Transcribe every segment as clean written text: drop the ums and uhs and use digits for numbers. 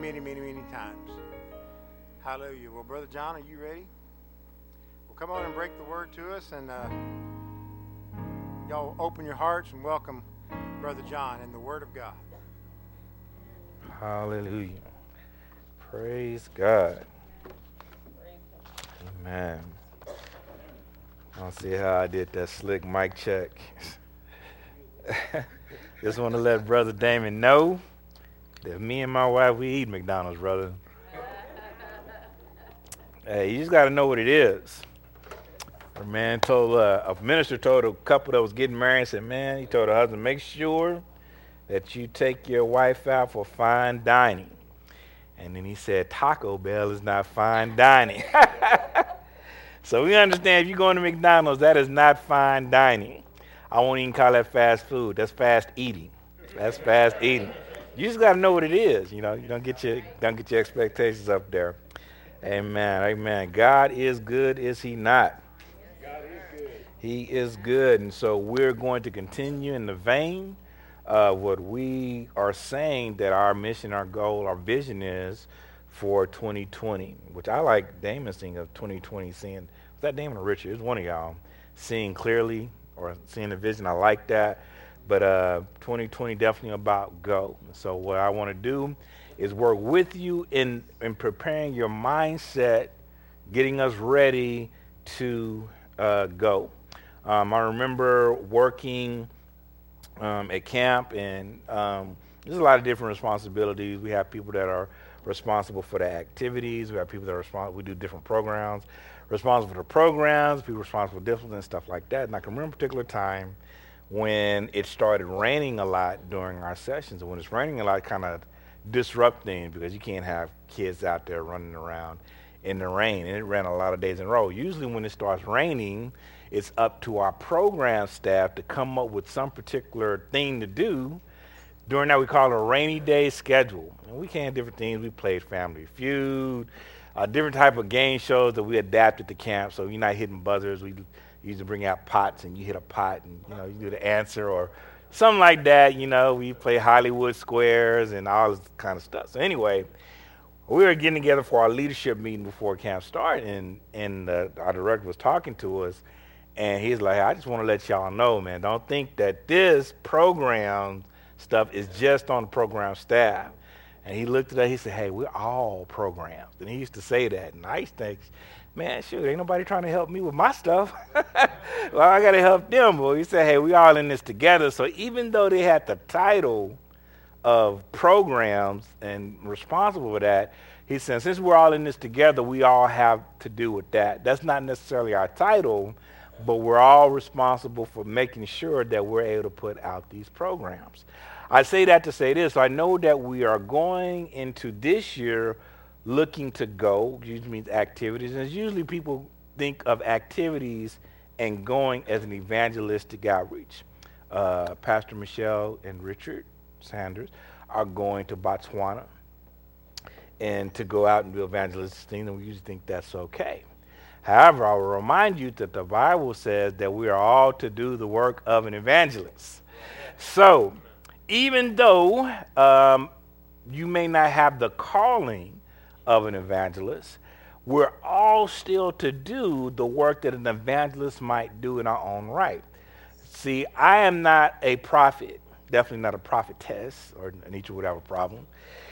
many times. Hallelujah. Well, Brother John, are you ready? Well, come on and break the word to us, and y'all open your hearts and welcome Brother John and the Word of God. Hallelujah. Praise God. Amen. I'll see how I did that slick mic check. Just want to let Brother Damon know that me and my wife, we eat McDonald's, brother. Hey, you just got to know what it is. A minister told a couple that was getting married, said, man, he told her husband, make sure that you take your wife out for fine dining. And then he said, Taco Bell is not fine dining. So we understand if you're going to McDonald's, that is not fine dining. I won't even call that fast food. That's fast eating. That's fast eating. You just got to know what it is. You know, you don't get your expectations up there. Amen. Amen. God is good, is he not? God is good. He is good. And so we're going to continue in the vein of what we are saying that our mission, our goal, our vision is for 2020, which I like Damon's thing of 2020 seeing. Was that Damon or Richard? It's one of y'all. Seeing clearly or seeing the vision. I like that. But 2020 definitely about go. So what I want to do is work with you in preparing your mindset, getting us ready to go. I remember working at camp, and there's a lot of different responsibilities. We have people that are responsible for the activities. We have people that are responsible. We do different programs. Responsible for the programs, people responsible for discipline and stuff like that. And I can remember a particular time when it started raining a lot during our sessions. And when it's raining a lot, it kind of disrupt things because you can't have kids out there running around in the rain. And it ran a lot of days in a row. Usually when it starts raining, it's up to our program staff to come up with some particular thing to do. During that, we call it a rainy day schedule. And we can different things. We played Family Feud, different type of game shows that we adapted to camp. So you're not hitting buzzers. We used to bring out pots, and you hit a pot, and you do the answer or something like that. We play Hollywood Squares and all this kind of stuff. So anyway, we were getting together for our leadership meeting before camp started, and our director was talking to us, and he's like, I just want to let y'all know, man, don't think that this program stuff is just on the program staff. And he looked at us, he said, hey, we're all programs. And he used to say that. And I used to think, man, shoot, ain't nobody trying to help me with my stuff. Well, I got to help them. But he said, hey, we all in this together. So even though they had the title of programs and responsible for that, he said, since we're all in this together, we all have to do with that. That's not necessarily our title, but we're all responsible for making sure that we're able to put out these programs. I say that to say this. I know that we are going into this year looking to go, which usually means activities. And usually people think of activities and going as an evangelistic outreach. Pastor Michelle and Richard Sanders are going to Botswana and to go out and do evangelistic things, and we usually think that's okay. However, I will remind you that the Bible says that we are all to do the work of an evangelist. So, even though you may not have the calling of an evangelist, we're all still to do the work that an evangelist might do in our own right. See, I am not a prophet, definitely not a prophetess, or Anitra would have a problem.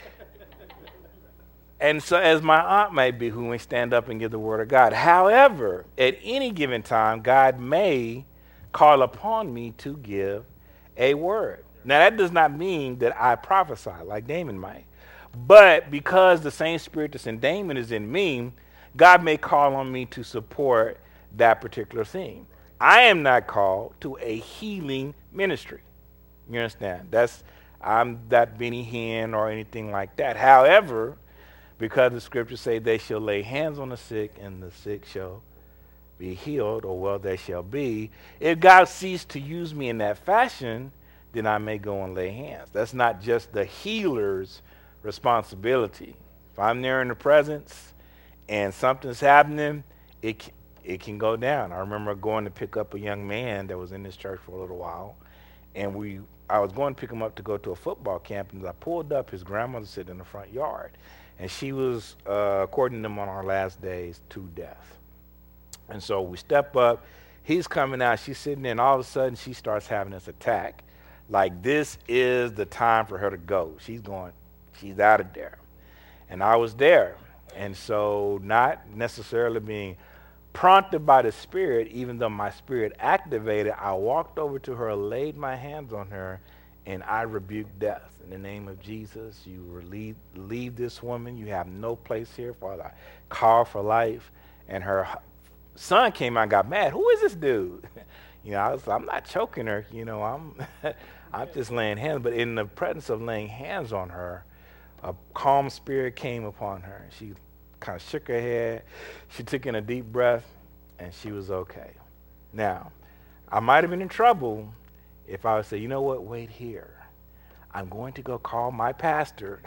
And so as my aunt may be, who may stand up and give the word of God. However, at any given time, God may call upon me to give a word. Now, that does not mean that I prophesy like Damon might. But because the same spirit that's in Damon is in me, God may call on me to support that particular thing. I am not called to a healing ministry. You understand? I'm that Benny Hinn or anything like that. However, because the scriptures say they shall lay hands on the sick and the sick shall be healed, or well they shall be. If God ceased to use me in that fashion, then I may go and lay hands. That's not just the healer's responsibility. If I'm there in the presence and something's happening, it can go down. I remember going to pick up a young man that was in this church for a little while, and I was going to pick him up to go to a football camp, and as I pulled up, his grandmother sitting in the front yard, and she was, according to them on our last days, to death. And so we step up, he's coming out, she's sitting there, and all of a sudden she starts having this attack. Like this is the time for her to go. She's out of there. And I was there. And so not necessarily being prompted by the Spirit, even though my spirit activated, I walked over to her, laid my hands on her, and I rebuked death. In the name of Jesus, you leave this woman. You have no place here. Father, I call for life. And her son came out and got mad. Who is this dude? I'm not choking her. I'm just laying hands. But in the presence of laying hands on her, a calm spirit came upon her. She kind of shook her head. She took in a deep breath, and she was okay. Now, I might have been in trouble if I would say, you know what, wait here. I'm going to go call my pastor,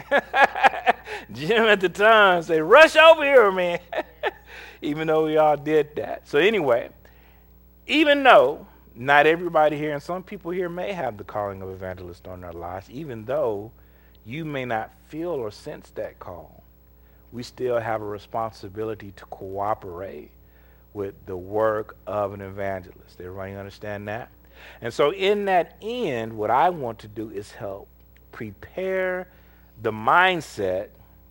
Jim at the time, say, rush over here, man. Even though we all did that. So anyway, even though not everybody here, and some people here may have the calling of evangelist on their lives, even though you may not feel or sense that call, we still have a responsibility to cooperate with the work of an evangelist. Everybody understand that? And so in that end, what I want to do is help prepare the mindset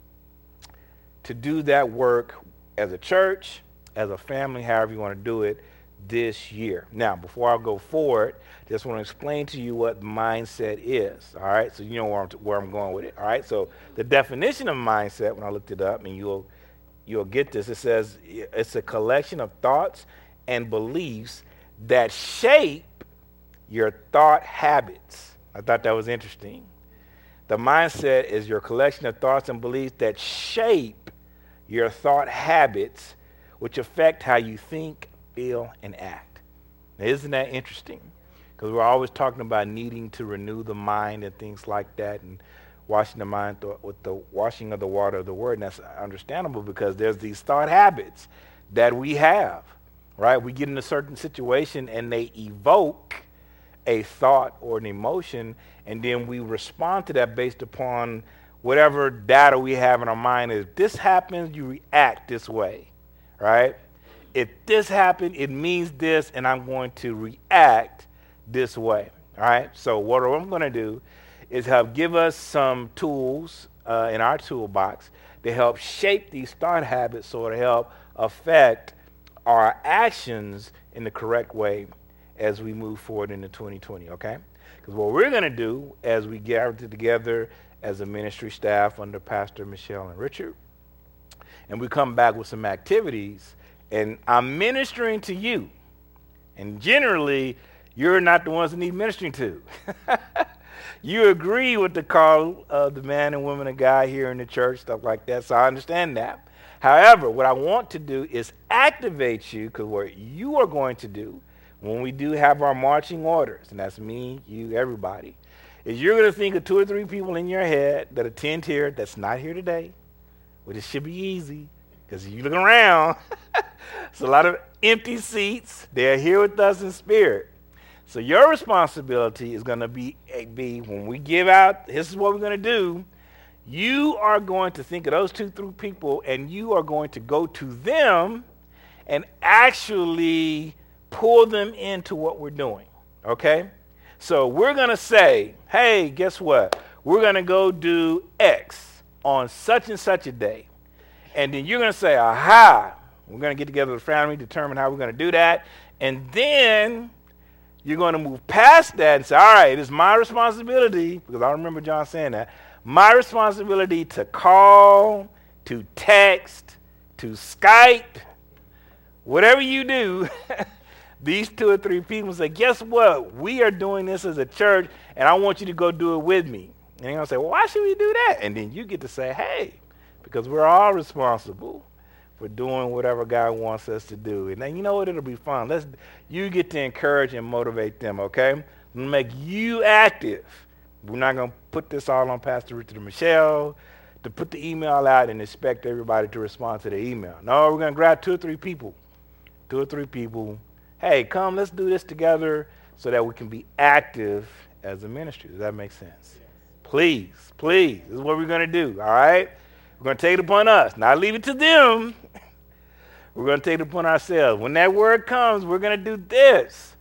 to do that work as a church, as a family, however you want to do it, this year. Now, before I go forward, just want to explain to you what mindset is. All right, so you know where I'm going with it. All right, so the definition of mindset, when I looked it up, and you'll get this. It says it's a collection of thoughts and beliefs that shape your thought habits. I thought that was interesting. The mindset is your collection of thoughts and beliefs that shape your thought habits, which affect how you think, feel, and act. Now, isn't that interesting? Because we're always talking about needing to renew the mind and things like that, and washing the mind with the washing of the water of the word. And that's understandable because there's these thought habits that we have, right? We get in a certain situation and they evoke a thought or an emotion, and then we respond to that based upon whatever data we have in our mind. If this happens, you react this way, right? If this happened, it means this, and I'm going to react this way, all right? So what I'm going to do is help give us some tools in our toolbox to help shape these thought habits so it'll help affect our actions in the correct way as we move forward into 2020, okay? Because what we're going to do as we gather together as a ministry staff under Pastor Michelle and Richard, and we come back with some activities, and I'm ministering to you, and generally, you're not the ones that need ministering to. You agree with the call of the man and woman of God here in the church, stuff like that, so I understand that. However, what I want to do is activate you, because what you are going to do when we do have our marching orders, and that's me, you, everybody, is you're going to think of 2 or 3 people in your head that attend here that's not here today, which it should be easy, because you look around, it's a lot of empty seats. They're here with us in spirit. So your responsibility is going to be when we give out, this is what we're going to do, you are going to think of those 2 or 3 people, and you are going to go to them and actually pull them into what we're doing, okay? So we're going to say, hey, guess what? We're going to go do X on such and such a day. And then you're going to say, aha, we're going to get together with the family, determine how we're going to do that. And then you're going to move past that and say, all right, it's my responsibility, because I remember John saying that, my responsibility to call, to text, to Skype, whatever you do, these 2 or 3 people say, guess what? We are doing this as a church, and I want you to go do it with me. And they're going to say, well, why should we do that? And then you get to say, hey, because we're all responsible for doing whatever God wants us to do. And then you know what? It'll be fun. You get to encourage and motivate them, okay? Make you active. We're not going to put this all on Pastor Richard and Michelle to put the email out and expect everybody to respond to the email. No, we're going to grab 2 or 3 people. 2 or 3 people. Hey, come, let's do this together. so that we can be active as a ministry. Does that make sense? Please, please. This is what we're going to do, all right? We're going to take it upon us. Not leave it to them. We're going to take it upon ourselves. When that word comes, we're going to do this.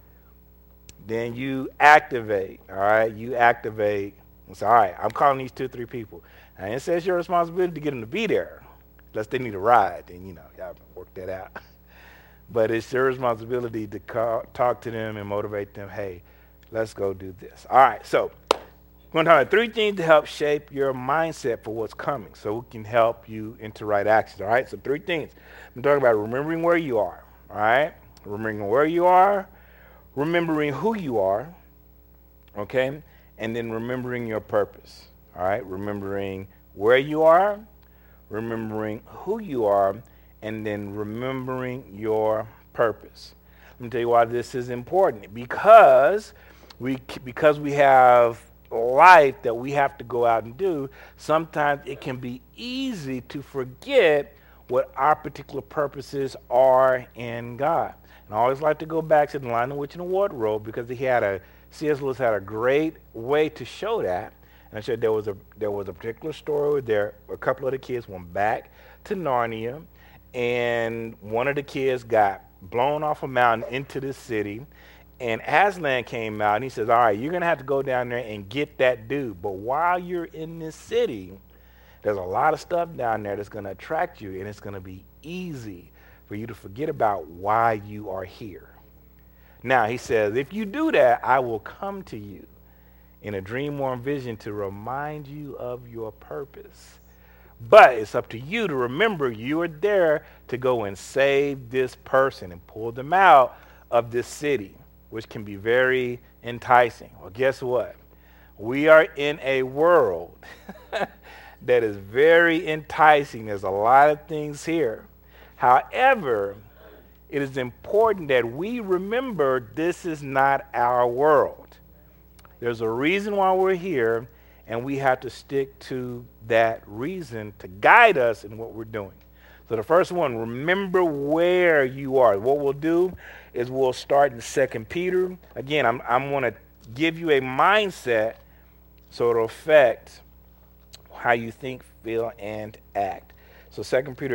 Then you activate, all right? You activate. And say, all right, I'm calling these 2 or 3 people. And it says your responsibility to get them to be there. Unless they need a ride, then, y'all work that out. But it's your responsibility to talk to them and motivate them. Hey, let's go do this. All right, so we're going to talk about 3 things to help shape your mindset for what's coming so we can help you into right actions. All right, so 3 things. I'm talking about remembering where you are. All right, remembering where you are, remembering who you are, okay, and then remembering your purpose. All right, remembering where you are, remembering who you are, and then remembering your purpose. Let me tell you why this is important. Because we have life that we have to go out and do, sometimes it can be easy to forget what our particular purposes are in God. And I always like to go back to the Lion, the Witch, and the Wardrobe because C.S. Lewis had a great way to show that. And I said there was a particular story where a couple of the kids went back to Narnia, and one of the kids got blown off a mountain into the city, and Aslan came out and he says, all right, you're going to have to go down there and get that dude. But while you're in this city, there's a lot of stuff down there that's going to attract you, and it's going to be easy for you to forget about why you are here. Now, he says, if you do that, I will come to you in a dream or vision to remind you of your purpose. But it's up to you to remember you are there to go and save this person and pull them out of this city, which can be very enticing. Well, guess what? We are in a world that is very enticing. There's a lot of things here. However, it is important that we remember this is not our world. There's a reason why we're here, and we have to stick to that reason to guide us in what we're doing. So the first one, remember where you are. What we'll do is we'll start in 2 Peter. Again, I'm going to give you a mindset so it'll affect how you think, feel, and act. So 2 Peter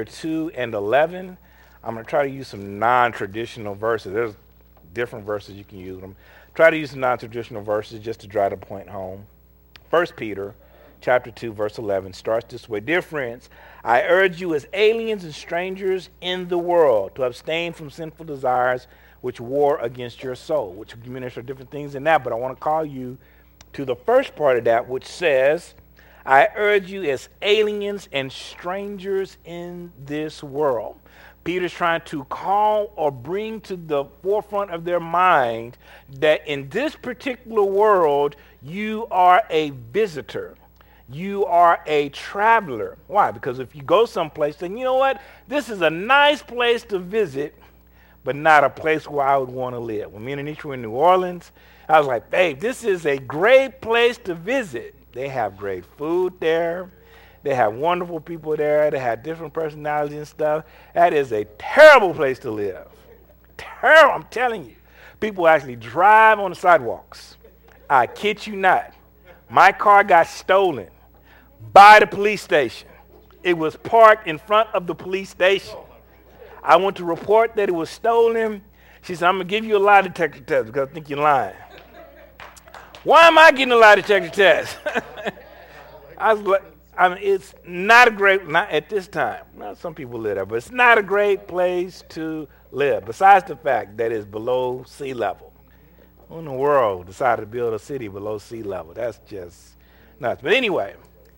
2:11, I'm going to try to use some non-traditional verses. There's different verses you can use them. Try to use some non-traditional verses just to drive the point home. 1 Peter chapter 2, verse 11 starts this way. Dear friends, I urge you as aliens and strangers in the world to abstain from sinful desires which war against your soul, which minister different things in that, but I want to call you to the first part of that, which says, I urge you as aliens and strangers in this world. Peter's trying to call or bring to the forefront of their mind that in this particular world, you are a visitor. You are a traveler. Why? Because if you go someplace, then you know what? This is a nice place to visit, but not a place where I would want to live. When me and Anisha were in New Orleans, I was like, babe, this is a great place to visit. They have great food there. They have wonderful people there. They have different personalities and stuff. That is a terrible place to live. Terrible, I'm telling you. People actually drive on the sidewalks. I kid you not. My car got stolen by the police station. It was parked in front of the police station. I went to report that it was stolen. She said, I'm going to give you a lie detector test because I think you're lying. Why am I getting a lie detector test? I was like, it's not a great, not at this time. Well, some people live there, but it's not a great place to live, besides the fact that it's below sea level. Who in the world decided to build a city below sea level? That's just nuts. But anyway,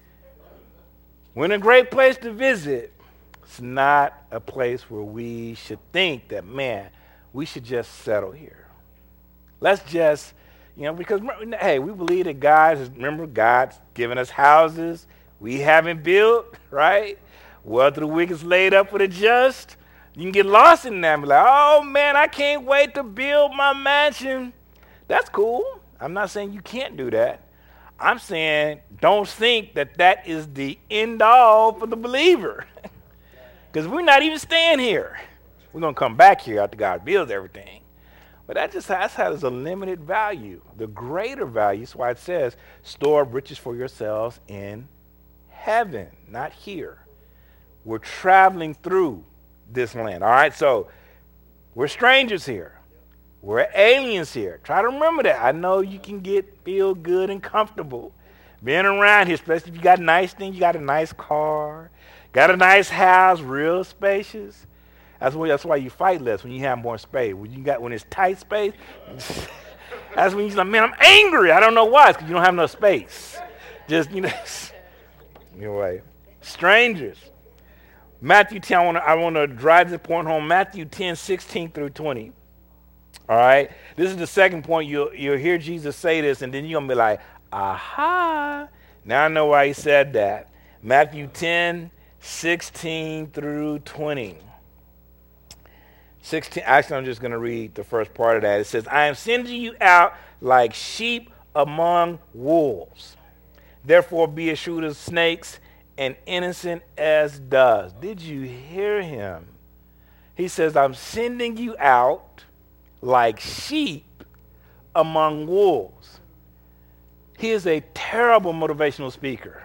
we're in a great place to visit. It's not a place where we should think that, man, we should just settle here. Let's just, because, hey, we believe that God's given us houses we haven't built, right? Wealth of the wicked is laid up for the just. You can get lost in that and be like, oh, man, I can't wait to build my mansion. That's cool. I'm not saying you can't do that. I'm saying don't think that that is the end all for the believer. Because we're not even staying here. We're going to come back here after God builds everything. But that has a limited value. The greater value is why it says, store up riches for yourselves in heaven, not here. We're traveling through this land. All right, so we're strangers here. We're aliens here. Try to remember that. I know you can feel good and comfortable being around here, especially if you got nice things. You got a nice car, got a nice house, real spacious. That's why you fight less when you have more space. When it's tight space, that's when you're like, man, I'm angry. I don't know why. It's because you don't have enough space. Just, anyway, strangers. Matthew 10, I want to drive this point home. Matthew 10, 16 through 20. All right? This is the second point. You'll hear Jesus say this, and then you're going to be like, aha. Now I know why he said that. Matthew 10, 16 through 20. 16. Actually, I'm just going to read the first part of that. It says, I am sending you out like sheep among wolves. Therefore, be as shrewd as snakes and innocent as doves. Did you hear him? He says, I'm sending you out like sheep among wolves. He is a terrible motivational speaker.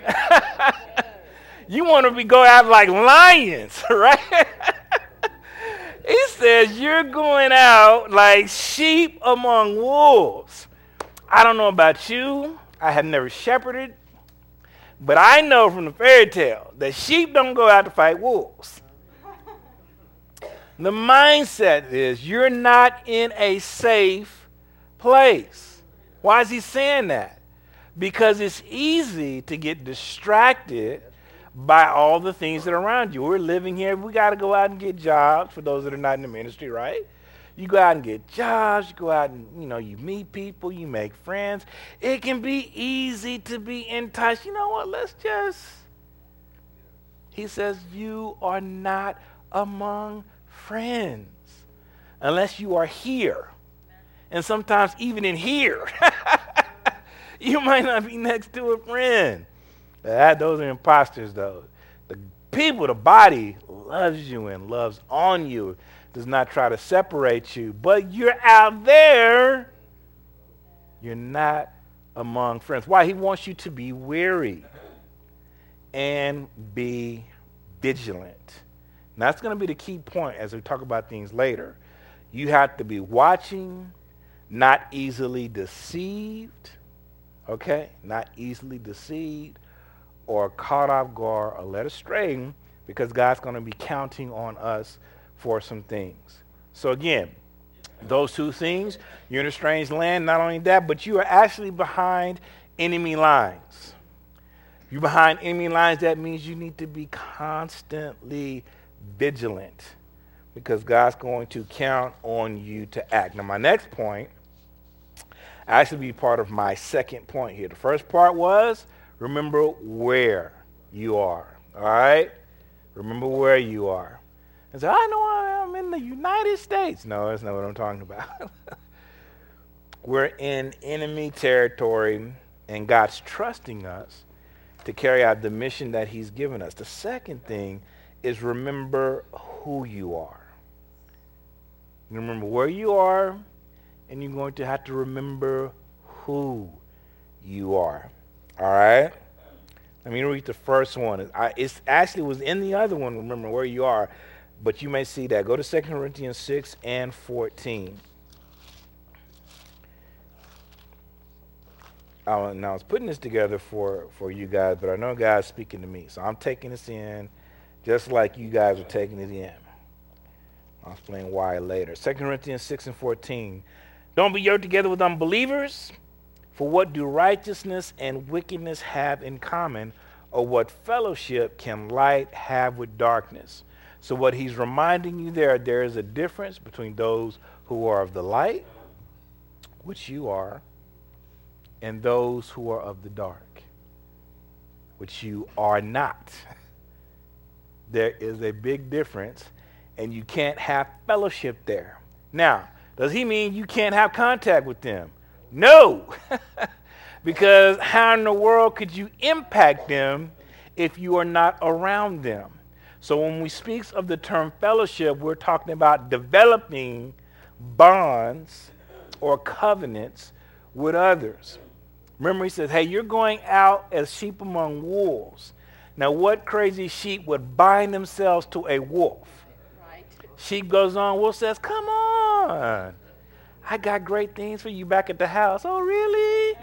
You want to go out like lions, right? He says, you're going out like sheep among wolves. I don't know about you. I have never shepherded. But I know from the fairy tale that sheep don't go out to fight wolves. The mindset is you're not in a safe place. Why is he saying that? Because it's easy to get distracted by all the things that are around you. We're living here. We got to go out and get jobs for those that are not in the ministry, right? You go out and get jobs. You go out and, you meet people. You make friends. It can be easy to be enticed. You know what? He says, you are not among friends unless you are here. And sometimes even in here, you might not be next to a friend. Those are imposters, though. The people, the body loves you and loves on you, does not try to separate you. But you're out there. You're not among friends. Why? He wants you to be wary and be vigilant. And that's going to be the key point as we talk about things later. You have to be watching, not easily deceived. Okay? Not easily deceived or caught off guard or led astray, because God's going to be counting on us for some things. So again, those two things, you're in a strange land. Not only that, but you are actually behind enemy lines. You're behind enemy lines. That means you need to be constantly vigilant, because God's going to count on you to act. Now, my next point actually be part of my second point here. The first part was, remember where you are. All right? Remember where you are. And say, I know I'm in the United States. No, that's not what I'm talking about. We're in enemy territory, and God's trusting us to carry out the mission that he's given us. The second thing is remember who you are. You remember where you are, and you're going to have to remember who you are. All right? Let me read the first one. It actually was in the other one, remember where you are, but you may see that. Go to 2 Corinthians 6 and 14. Now, I was putting this together for you guys, but I know God's speaking to me, so I'm taking this in just like you guys are taking it in. I'll explain why later. 2 Corinthians 6 and 14. Don't be yoked together with unbelievers. For what do righteousness and wickedness have in common, or what fellowship can light have with darkness? So what he's reminding you there is a difference between those who are of the light, which you are, and those who are of the dark, which you are not. There is a big difference, and you can't have fellowship there. Now, does he mean you can't have contact with them? No, because how in the world could you impact them if you are not around them? So when we speak of the term fellowship, we're talking about developing bonds or covenants with others. Remember, he says, hey, you're going out as sheep among wolves. Now, what crazy sheep would bind themselves to a wolf? Right. Sheep goes on, wolf says, come on. I got great things for you back at the house. Oh, really?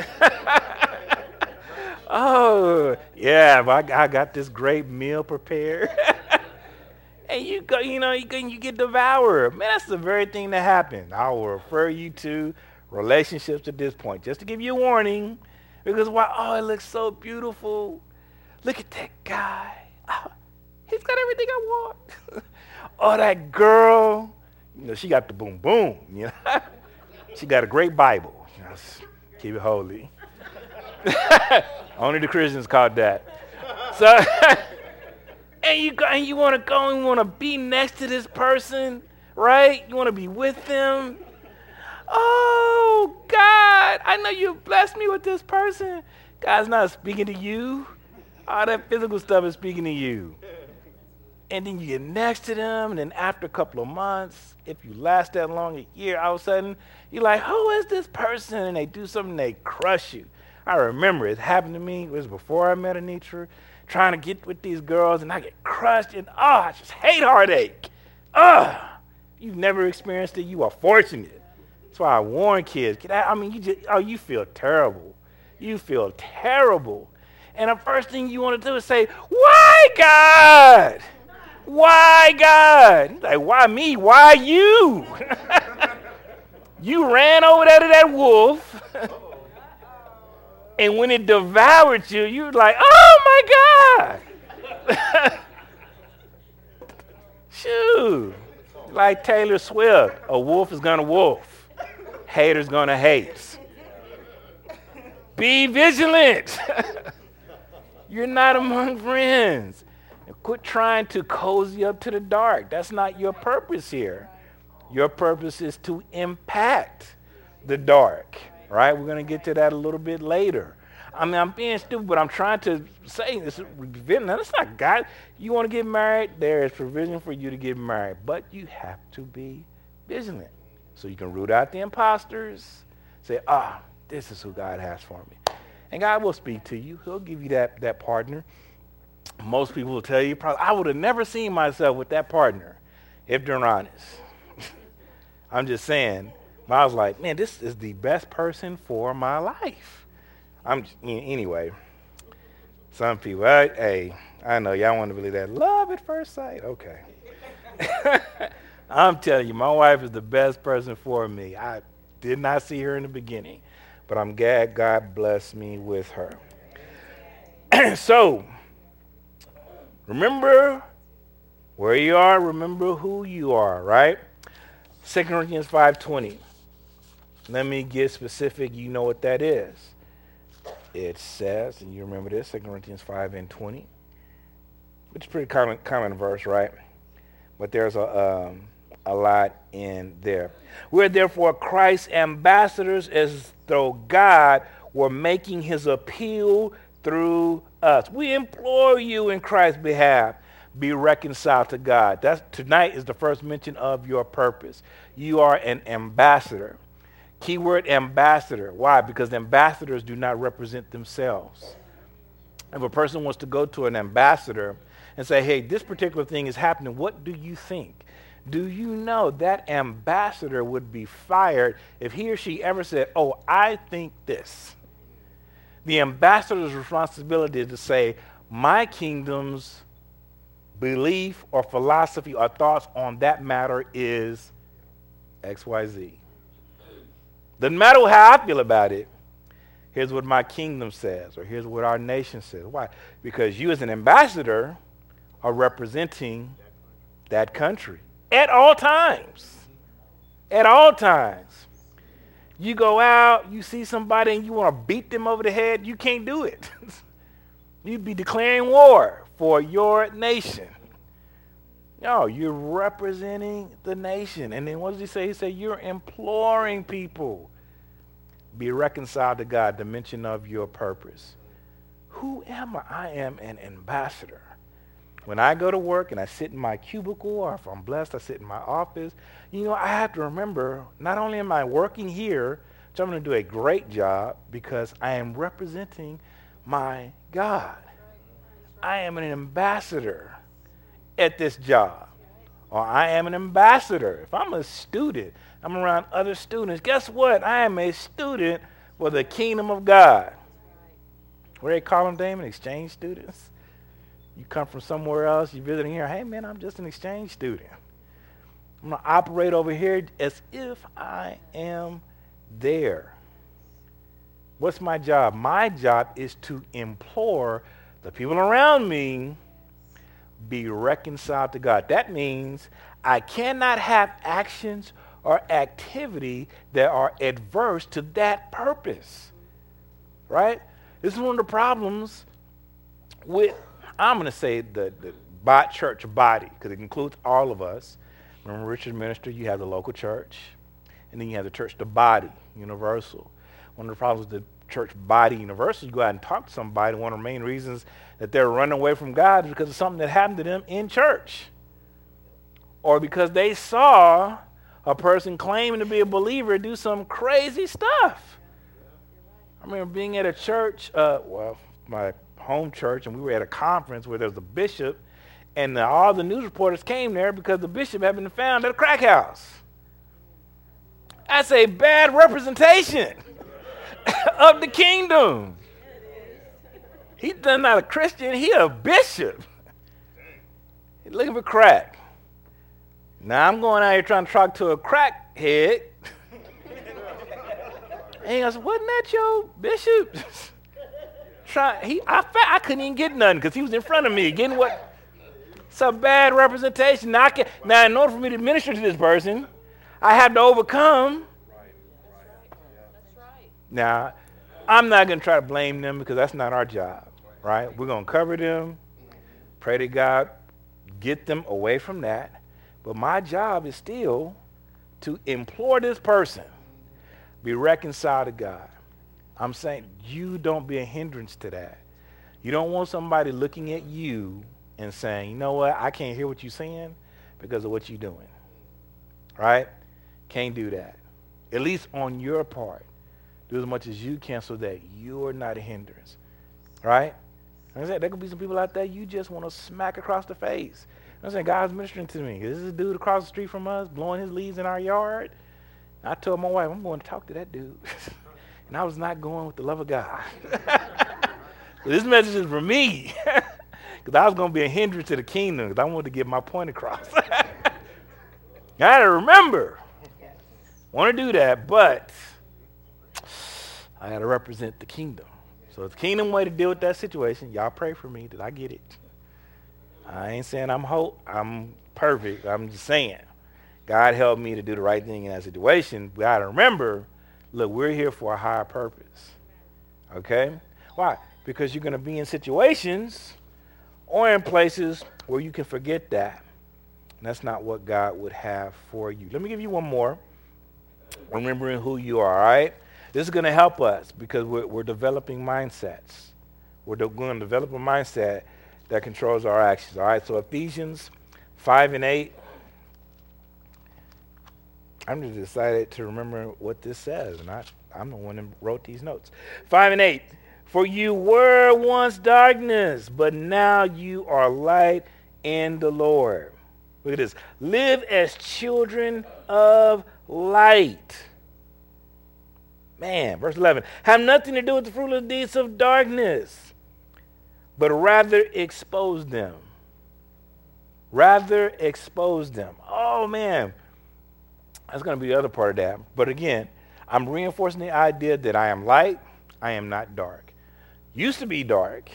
Oh, yeah, but I got this great meal prepared. And you go, you get devoured. Man, that's the very thing that happened. I will refer you to relationships at this point, just to give you a warning. Because why? Oh, it looks so beautiful. Look at that guy. Oh, he's got everything I want. Oh, that girl. She got the boom boom. She got a great Bible. Just keep it holy. Only the Christians caught that. So, and you want to go and you want to be next to this person, right? You want to be with them. Oh, God, I know you blessed me with this person. God's not speaking to you. All that physical stuff is speaking to you. And then you get next to them, and then after a couple of months, if you last that long, a year, all of a sudden, you're like, who is this person? And they do something, they crush you. I remember it happened to me. It was before I met Anitra, trying to get with these girls, and I get crushed, and I just hate heartache. You've never experienced it. You are fortunate. That's why I warn kids. You feel terrible. You feel terrible. And the first thing you want to do is say, why, God? Why, God? Like, why me? Why you? You ran over there to that wolf. And when it devoured you, you were like, oh, my God. Shoot. Like Taylor Swift, a wolf is going to wolf. Haters going to hate. Be vigilant. You're not among friends. And quit trying to cozy up to the dark. That's not your purpose here. Your purpose is to impact the dark. Right? We're going to get to that a little bit later. I'm being stupid, but I'm trying to say this. Now, that's not God. You want to get married? There is provision for you to get married. But you have to be vigilant. So you can root out the imposters. Say, this is who God has for me. And God will speak to you. He'll give you that partner. Most people will tell you, probably, I would have never seen myself with that partner, if they're honest. I'm just saying. But I was like, man, this is the best person for my life. Anyway, some people, I know y'all want to believe that. Love at first sight. Okay. I'm telling you, my wife is the best person for me. I did not see her in the beginning, but I'm glad God blessed me with her. So, remember where you are, remember who you are, right? 2 Corinthians 5:20. Let me get specific. You know what that is. It says, and you remember this, 2 Corinthians 5:20, which is a pretty common verse, right? But there's a lot in there. We're therefore Christ's ambassadors, as though God were making his appeal through us. We implore you in Christ's behalf, be reconciled to God. Tonight is the first mention of your purpose. You are an ambassador. Keyword ambassador. Why? Because ambassadors do not represent themselves. If a person wants to go to an ambassador and say, hey, this particular thing is happening, what do you think? Do you know that ambassador would be fired if he or she ever said, oh, I think this? The ambassador's responsibility is to say, my kingdom's belief or philosophy or thoughts on that matter is XYZ. Doesn't matter how I feel about it. Here's what my kingdom says, or here's what our nation says. Why? Because you as an ambassador are representing that country at all times. At all times. You go out, you see somebody and you want to beat them over the head, you can't do it. You'd be declaring war for your nation. No, you're representing the nation. And then what does he say? He said, you're imploring people. Be reconciled to God, the mention of your purpose. Who am I? I am an ambassador. When I go to work and I sit in my cubicle, or if I'm blessed, I sit in my office, I have to remember, not only am I working here, so I'm going to do a great job because I am representing my God. I am an ambassador at this job. Or I am an ambassador. If I'm a student, I'm around other students. Guess what? I am a student for the kingdom of God. What do they call them, Damon? Exchange students? You come from somewhere else, you're visiting here. Hey, man, I'm just an exchange student. I'm going to operate over here as if I am there. What's my job? My job is to implore the people around me be reconciled to God. That means I cannot have actions or activity that are adverse to that purpose. Right? This is one of the problems with, I'm going to say, the church body, because it includes all of us. Remember, Richard Minister, you have the local church, and then you have the church, the body, universal. One of the problems with the church body universal, you go out and talk to somebody, one of the main reasons that they're running away from God is because of something that happened to them in church. Or because they saw a person claiming to be a believer do some crazy stuff. I remember being at a church, my home church, and we were at a conference where there was a bishop, and all the news reporters came there because the bishop had been found at a crack house. That's a bad representation of the kingdom. He's not a Christian, he a bishop. He's looking for crack. Now I'm going out here trying to talk to a crackhead. And I said, wasn't that your bishop? I couldn't even get nothing because he was in front of me. Getting what? It's a bad representation. Now, in order for me to minister to this person, I have to overcome. That's right. Now, I'm not going to try to blame them because that's not our job, right? We're going to cover them, pray to God, get them away from that. But my job is still to implore this person, be reconciled to God. I'm saying you don't be a hindrance to that. You don't want somebody looking at you and saying, you know what, I can't hear what you're saying because of what you're doing. Right? Can't do that. At least on your part. Do as much as you can so that you're not a hindrance. Right? I said, there could be some people out there you just want to smack across the face. I'm saying, God's ministering to me. This is a dude across the street from us blowing his leaves in our yard. I told my wife, I'm going to talk to that dude. And I was not going with the love of God. So this message is for me. Because I was going to be a hindrance to the kingdom because I wanted to get my point across. I got to remember. Want to do that, but I got to represent the kingdom. So the kingdom way to deal with that situation, y'all pray for me that I get it. I ain't saying I'm perfect. I'm just saying God helped me to do the right thing in that situation. We got to remember, look, we're here for a higher purpose. Okay? Why? Because you're going to be in situations or in places where you can forget that. And that's not what God would have for you. Let me give you one more. Remembering who you are, all right? This is going to help us because we're developing mindsets. We're going to develop a mindset that controls our actions, all right? So Ephesians 5:8. I'm just decided to remember what this says, and I'm the one that wrote these notes. 5:8. For you were once darkness, but now you are light in the Lord. Look at this. Live as children of light. Man, verse 11. Have nothing to do with the fruitless deeds of darkness, but rather expose them. Rather expose them. Oh, man. That's going to be the other part of that. But again, I'm reinforcing the idea that I am light, I am not dark. Used to be dark.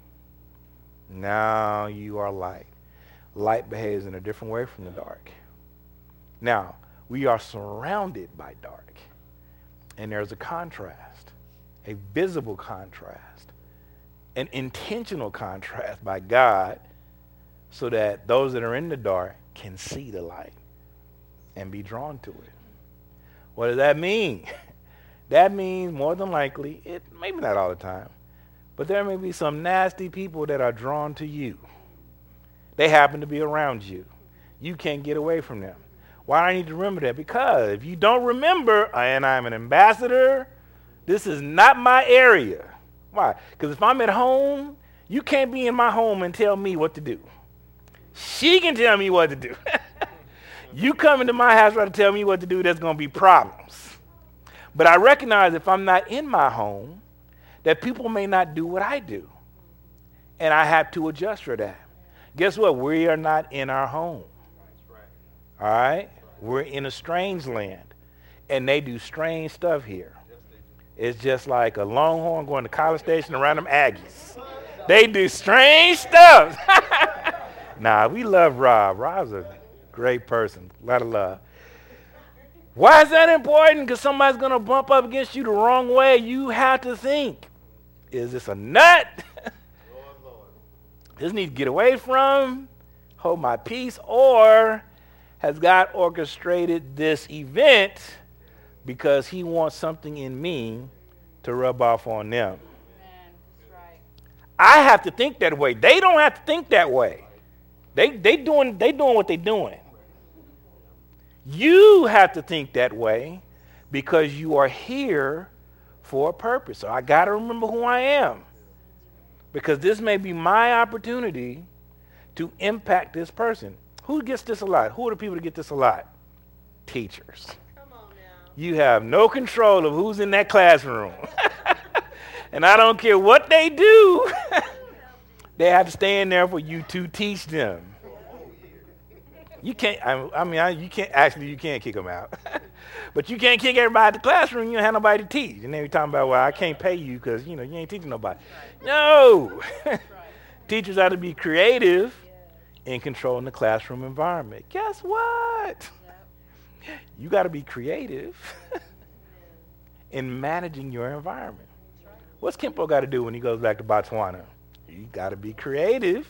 Now you are light. Light behaves in a different way from the dark. Now, we are surrounded by dark. And there's a contrast, a visible contrast, an intentional contrast by God so that those that are in the dark can see the light and be drawn to it. What does that mean? That means more than likely, maybe not all the time, but there may be some nasty people that are drawn to you. They happen to be around you. You can't get away from them. Why do I need to remember that? Because if you don't remember, and I'm an ambassador, this is not my area. Why? Because if I'm at home, you can't be in my home and tell me what to do. She can tell me what to do. You come into my house trying to tell me what to do, there's going to be problems. But I recognize if I'm not in my home, that people may not do what I do. And I have to adjust for that. Guess what? We are not in our home. All right? We're in a strange land. And they do strange stuff here. It's just like a Longhorn going to College Station around them Aggies. They do strange stuff. Nah, we love Rob. Rob's a great person. A lot of love. Why is that important? Because somebody's going to bump up against you the wrong way. You have to think, is this a nut? This need to get away from, hold my peace, or has God orchestrated this event because he wants something in me to rub off on them? Amen. That's right. I have to think that way. They don't have to think that way. They doing what they're doing. You have to think that way because you are here for a purpose. So I got to remember who I am because this may be my opportunity to impact this person. Who gets this a lot? Who are the people that get this a lot? Teachers. Come on now. You have no control of who's in that classroom. And I don't care what they do. They have to stay in there for you to teach them. You can't, you can't kick them out. But you can't kick everybody out the classroom. You don't have nobody to teach. And then you're talking about, well, I can't pay you because, you ain't teaching nobody. No. Teachers ought to be creative in controlling the classroom environment. Guess what? You got to be creative in managing your environment. What's Kimpo got to do when he goes back to Botswana? You got to be creative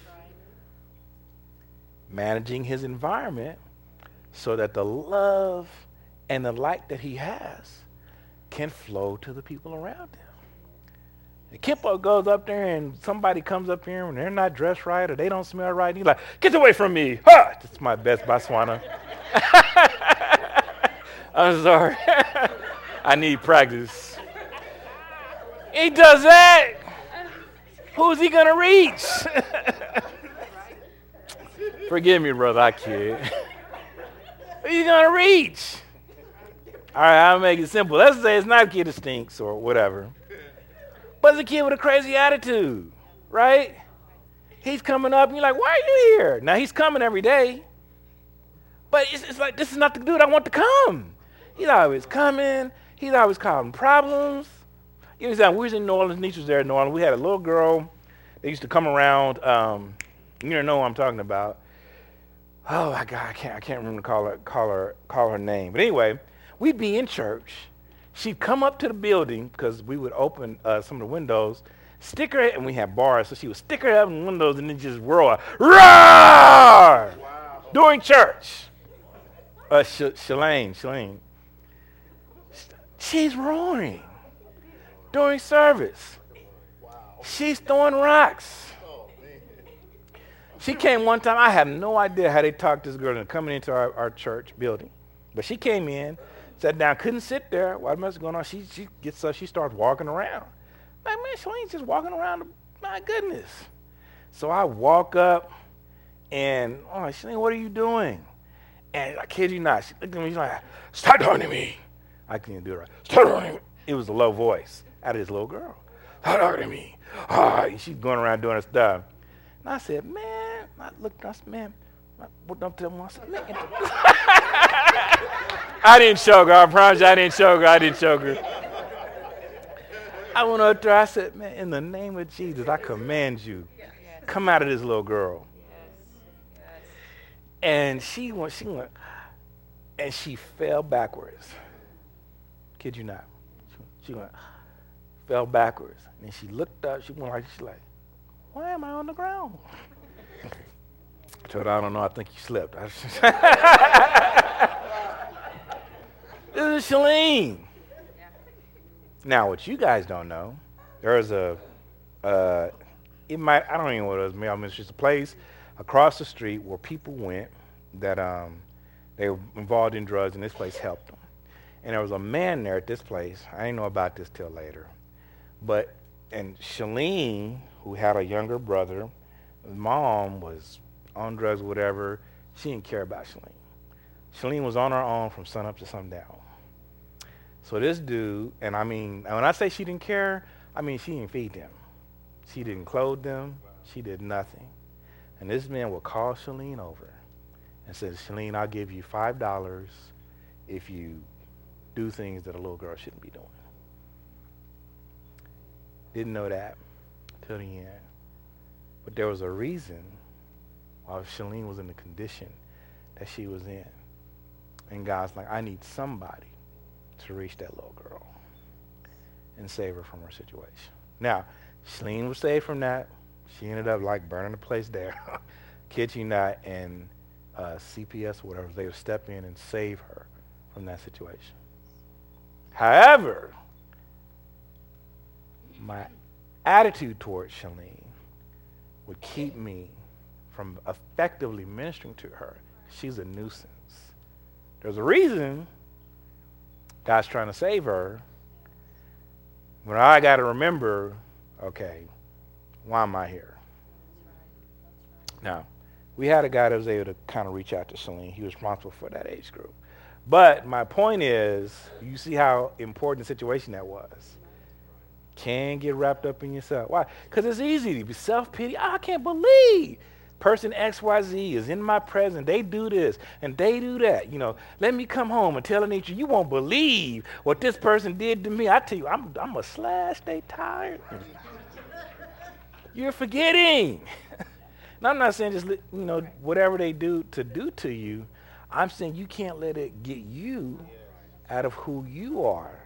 managing his environment so that the love and the light that he has can flow to the people around him. And Kimpo goes up there and somebody comes up here and they're not dressed right or they don't smell right. And he's like, get away from me. Ha! That's my best Botswana. I'm sorry. I need practice. He does that. Who's he going to reach? Forgive me, brother, I kid. Who you going to reach? All right, I'll make it simple. Let's say it's not a kid that stinks or whatever. But it's a kid with a crazy attitude, right? He's coming up and you're like, why are you here? Now, he's coming every day. But it's like, this is not the dude I want to come. He's always coming. He's always causing problems. You know, we was in New Orleans, Nietzsche was there in New Orleans. We had a little girl that used to come around. You don't know what I'm talking about. Oh my God, I can't remember to call her name. But anyway, we'd be in church. She'd come up to the building because we would open some of the windows, stick her head, and we had bars, so she would stick her head in the windows and then just roar, roar! Wow. During church. Shalane. She's roaring during service. She's throwing rocks. She came one time. I have no idea how they talked this girl into coming into our church building. But she came in, sat down, couldn't sit there. What must going on? She gets up, she starts walking around. Like, man, Shalene's just walking around. My goodness. So I walk up and, oh, Shalene, what are you doing? And I kid you not, she looked at me, she's like, stop talking to me. I can't do it right. Stop talking to me. It was a low voice out of this little girl. Stop talking to me. She's going around doing her stuff. And I said, man, I looked, I said, man, don't tell me. I said, man. I didn't choke her. I promise you I didn't choke her. I went up there. I said, man, in the name of Jesus, I command you, come out of this little girl. And she went, and she fell backwards. Kid you not. She went, fell backwards. And she looked up. She's like, why am I on the ground? I told her, I don't know. I think you slipped. This is Shalene. Now, what you guys don't know, there's I don't even know what it was. Maybe it's just a place. across the street where people went that they were involved in drugs, and this place helped them. And there was a man there at this place. I didn't know about this till later. And Shalene, who had a younger brother, his mom was on drugs or whatever. She didn't care about Shalene. Shalene was on her own from sunup to sundown. So this dude, and I mean, when I say she didn't care, I mean she didn't feed them. She didn't clothe them. She did nothing. And this man would call Shalene over and said, Shalene, I'll give you $5 if you do things that a little girl shouldn't be doing. Didn't know that till the end. But there was a reason why Shalene was in the condition that she was in. And God's like, I need somebody to reach that little girl and save her from her situation. Now, Shalene was saved from that. She ended up like burning the place there. Kid you not, and CPS or whatever, they would step in and save her from that situation. However, my attitude towards Shalene would keep me from effectively ministering to her. She's a nuisance. There's a reason God's trying to save her, but I got to remember, okay, why am I here? Now, we had a guy that was able to kind of reach out to Shalene. He was responsible for that age group. But my point is, you see how important the situation that was. Can't get wrapped up in yourself. Why? Because it's easy to be self-pity. I can't believe person XYZ is in my presence. They do this and they do that. You know, let me come home and tell the nature, you won't believe what this person did to me. I tell you, I'm a slash, they tired. You're forgetting. And I'm not saying just, whatever they do to you. I'm saying you can't let it get you out of who you are.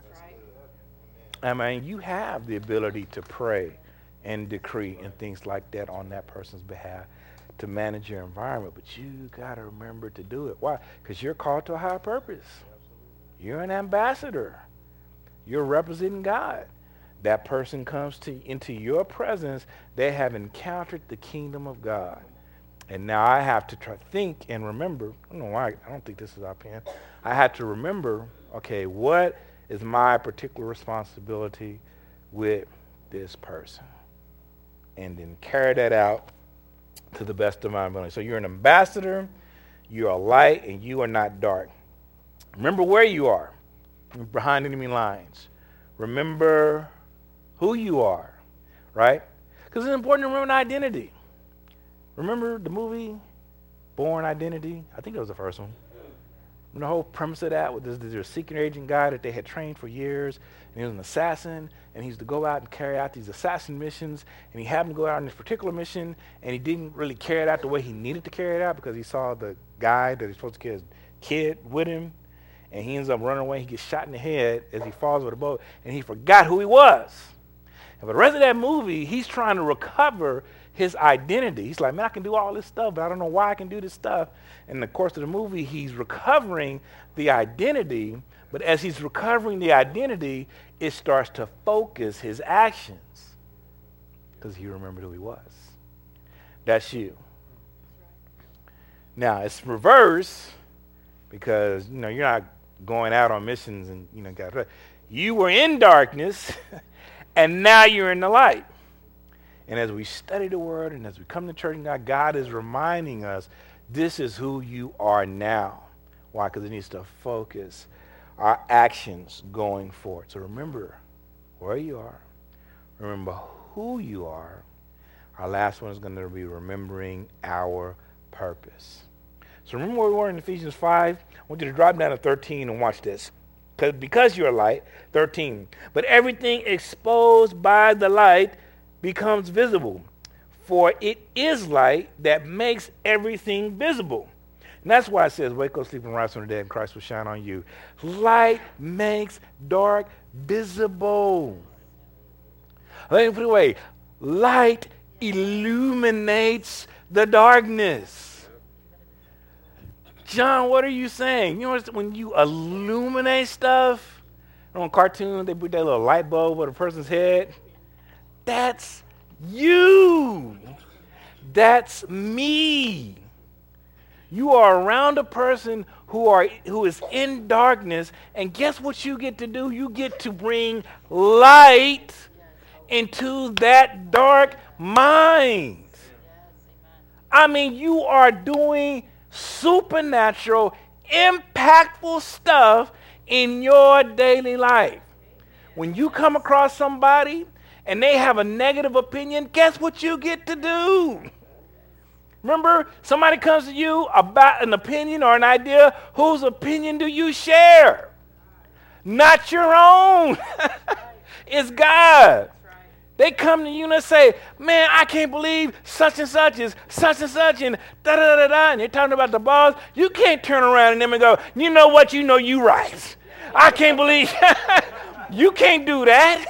I mean, you have the ability to pray and decree and things like that on that person's behalf to manage your environment, but you got to remember to do it. Why? Because you're called to a higher purpose. You're an ambassador. You're representing God. That person comes into your presence, they have encountered the kingdom of God. And now I have to think and remember, I don't know why, I don't think this is our pen. I had to remember, okay, what is my particular responsibility with this person? And then carry that out to the best of my ability. So you're an ambassador, you're a light, and you are not dark. Remember where you are, behind enemy lines. Remember who you are, right? Because it's important to remember an identity. Remember the movie Born Identity? I think it was the first one. And the whole premise of that was there's a secret agent guy that they had trained for years, and he was an assassin, and he used to go out and carry out these assassin missions, and he happened to go out on this particular mission, and he didn't really carry it out the way he needed to carry it out because he saw the guy that he's supposed to kill his kid with him, and he ends up running away. He gets shot in the head as he falls with a boat, and he forgot who he was. And for the rest of that movie, he's trying to recover his identity. He's like, man, I can do all this stuff, but I don't know why I can do this stuff. In the course of the movie, he's recovering the identity, but as he's recovering the identity, it starts to focus his actions because he remembered who he was. That's you. Now, it's reverse because, you're not going out on missions and, you were in darkness and now you're in the light. And as we study the word and as we come to church, God is reminding us this is who you are now. Why? Because it needs to focus our actions going forward. So remember where you are. Remember who you are. Our last one is going to be remembering our purpose. So remember where we were in Ephesians 5? I want you to drop down to 13 and watch this. Because you're light, 13. But everything exposed by the light becomes visible, for it is light that makes everything visible. And that's why it says, wake up, sleep, and rise from the dead, and Christ will shine on you. Light makes dark visible. Let me put it away. Light illuminates the darkness. John, what are you saying? When you illuminate stuff, on cartoons, they put that little light bulb over a person's head. That's you. That's me. You are around a person who is in darkness, and guess what you get to do? You get to bring light into that dark mind. I mean, you are doing supernatural, impactful stuff in your daily life. When you come across somebody and they have a negative opinion, guess what you get to do? Remember, somebody comes to you about an opinion or an idea, whose opinion do you share? Not your own. It's God. They come to you and say, man, I can't believe such and such is such and such and da-da-da-da, and they're talking about the boss. You can't turn around and them and go, you know what, you know you right. I can't believe, you can't do that.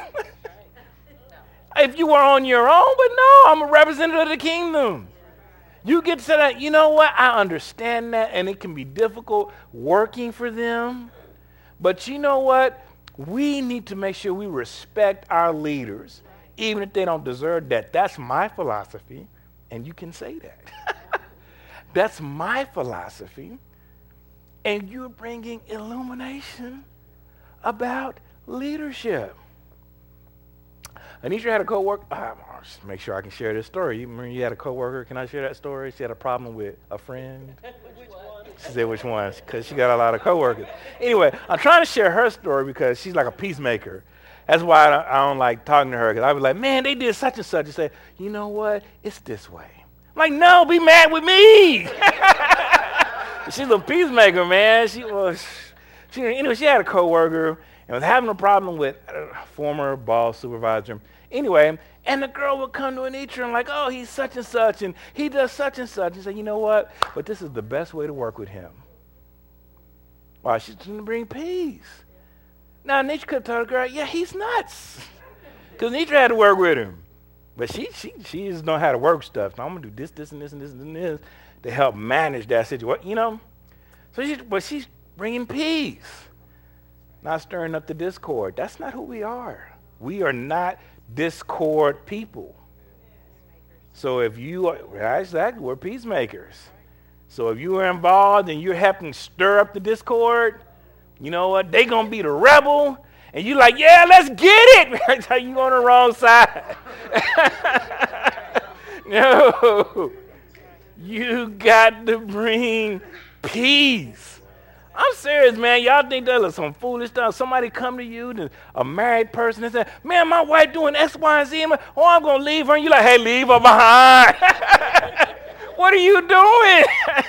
If you were on your own, but no, I'm a representative of the kingdom. You get to say that, you know what, I understand that, and it can be difficult working for them. But you know what, we need to make sure we respect our leaders. Even if they don't deserve that. That's my philosophy, and you can say that. That's my philosophy, and you're bringing illumination about leadership. Anitra had a coworker. I'll just make sure I can share this story. You remember you had a coworker? Can I share that story? She had a problem with a friend. Which one? She said which one? Because she got a lot of coworkers. Anyway, I'm trying to share her story because she's like a peacemaker. That's why I don't like talking to her, because I was like, man, they did such and such. And say, you know what? It's this way. I'm like, no, be mad with me. She's a peacemaker, man. She had a coworker and was having a problem with a former boss, supervisor. Anyway, and the girl would come to Anitra and like, oh, he's such and such, and he does such and such. And say, you know what? But this is the best way to work with him. Why? She's trying to bring peace. Now, Anitra could have told the girl, yeah, he's nuts. Because Anitra had to work with him. But she just know how to work stuff. So I'm going to do this, this, and this, and this, and this to help manage that situation, you know? But she's bringing peace, not stirring up the discord. That's not who we are. We are not discord people. So if you are, exactly, we're peacemakers. So if you are involved and you're helping stir up the discord, you know what? They gonna be the rebel, and you like, yeah, let's get it. You on the wrong side. No, you got to bring peace. I'm serious, man. Y'all think that is some foolish stuff? Somebody come to you, a married person, and say, man, my wife doing X, Y, and Z. Oh, I'm gonna leave her. And you like, hey, leave her behind. What are you doing?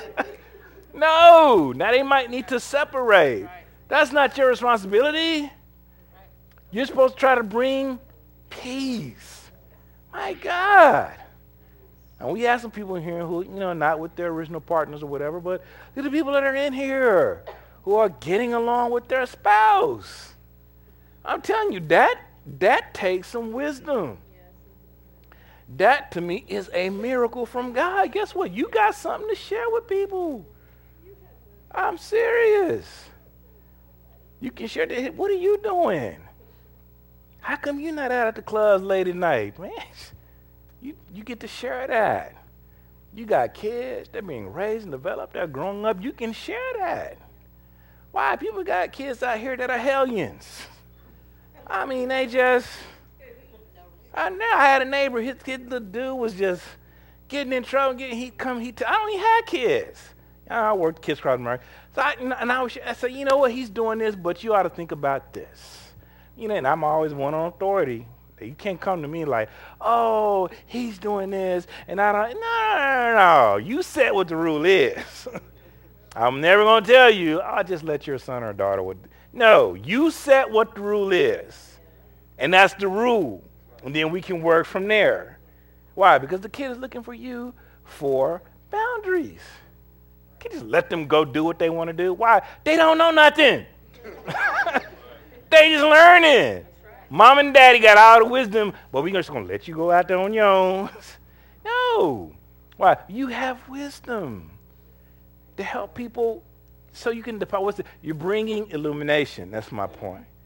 No, now they might need to separate. That's not your responsibility. You're supposed to try to bring peace. My God. And we have some people in here who, not with their original partners or whatever, but they're the people that are in here who are getting along with their spouse. I'm telling you, that takes some wisdom. That, to me, is a miracle from God. Guess what? You got something to share with people. I'm serious. You can share that. What are you doing? How come you're not out at the clubs late at night? Man, you get to share that. You got kids. They're being raised and developed. They're growing up. You can share that. Why? People got kids out here that are hellions. I mean, they just... I had a neighbor. His little dude was just getting in trouble. I don't even have kids. I worked Kids Cross America. So I said, you know what, he's doing this, but you ought to think about this. And I'm always one on authority. You can't come to me like, oh, he's doing this, and I don't. No. You set what the rule is. I'm never going to tell you, I'll just let your son or daughter. No, you set what the rule is, and that's the rule, and then we can work from there. Why? Because the kid is looking for you for boundaries. You can't just let them go do what they want to do. Why? They don't know nothing. They just learning. Mom and daddy got all the wisdom, but we're just going to let you go out there on your own. No. Why? You have wisdom to help people so you can, you're bringing illumination. That's my point.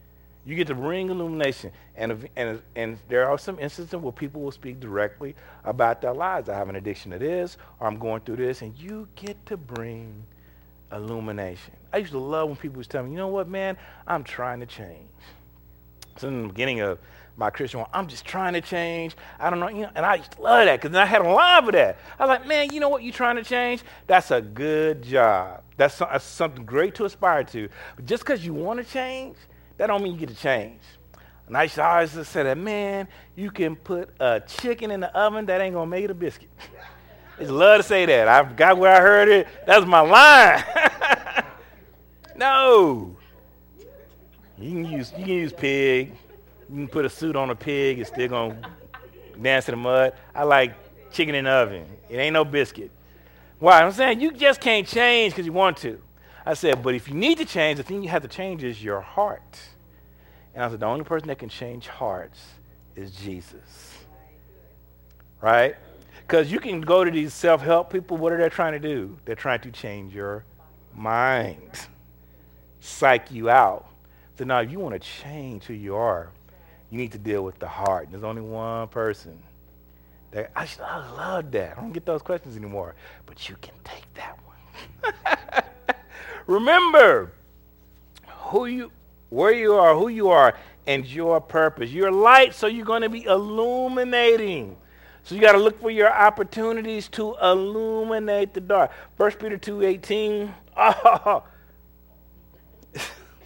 You get to bring illumination. And there are some instances where people will speak directly about their lives. I have an addiction to this, or I'm going through this, and you get to bring illumination. I used to love when people was telling me, you know what, man, I'm trying to change. So in the beginning of my Christian walk, I'm just trying to change. I don't know, and I used to love that because I had a line for that. I was like, man, you know what, you trying to change? That's a good job. That's something great to aspire to. But just because you want to change, that don't mean you get to change. And I used to always say that, man, you can put a chicken in the oven, that ain't going to make it a biscuit. I just love to say that. I forgot where I heard it. That's my line. No. You can use pig. You can put a suit on a pig. It's still going to dance in the mud. I like chicken in the oven. It ain't no biscuit. Why? I'm saying you just can't change because you want to. I said, but if you need to change, the thing you have to change is your heart. And I said, the only person that can change hearts is Jesus. Right? Because you can go to these self-help people. What are they trying to do? They're trying to change your mind. Psych you out. So now if you want to change who you are, you need to deal with the heart. There's only one person. I love that. I don't get those questions anymore. But you can take that one. Remember where you are, who you are, and your purpose. You're light, so you're going to be illuminating. So you got to look for your opportunities to illuminate the dark. 1 Peter 2:18. Oh, I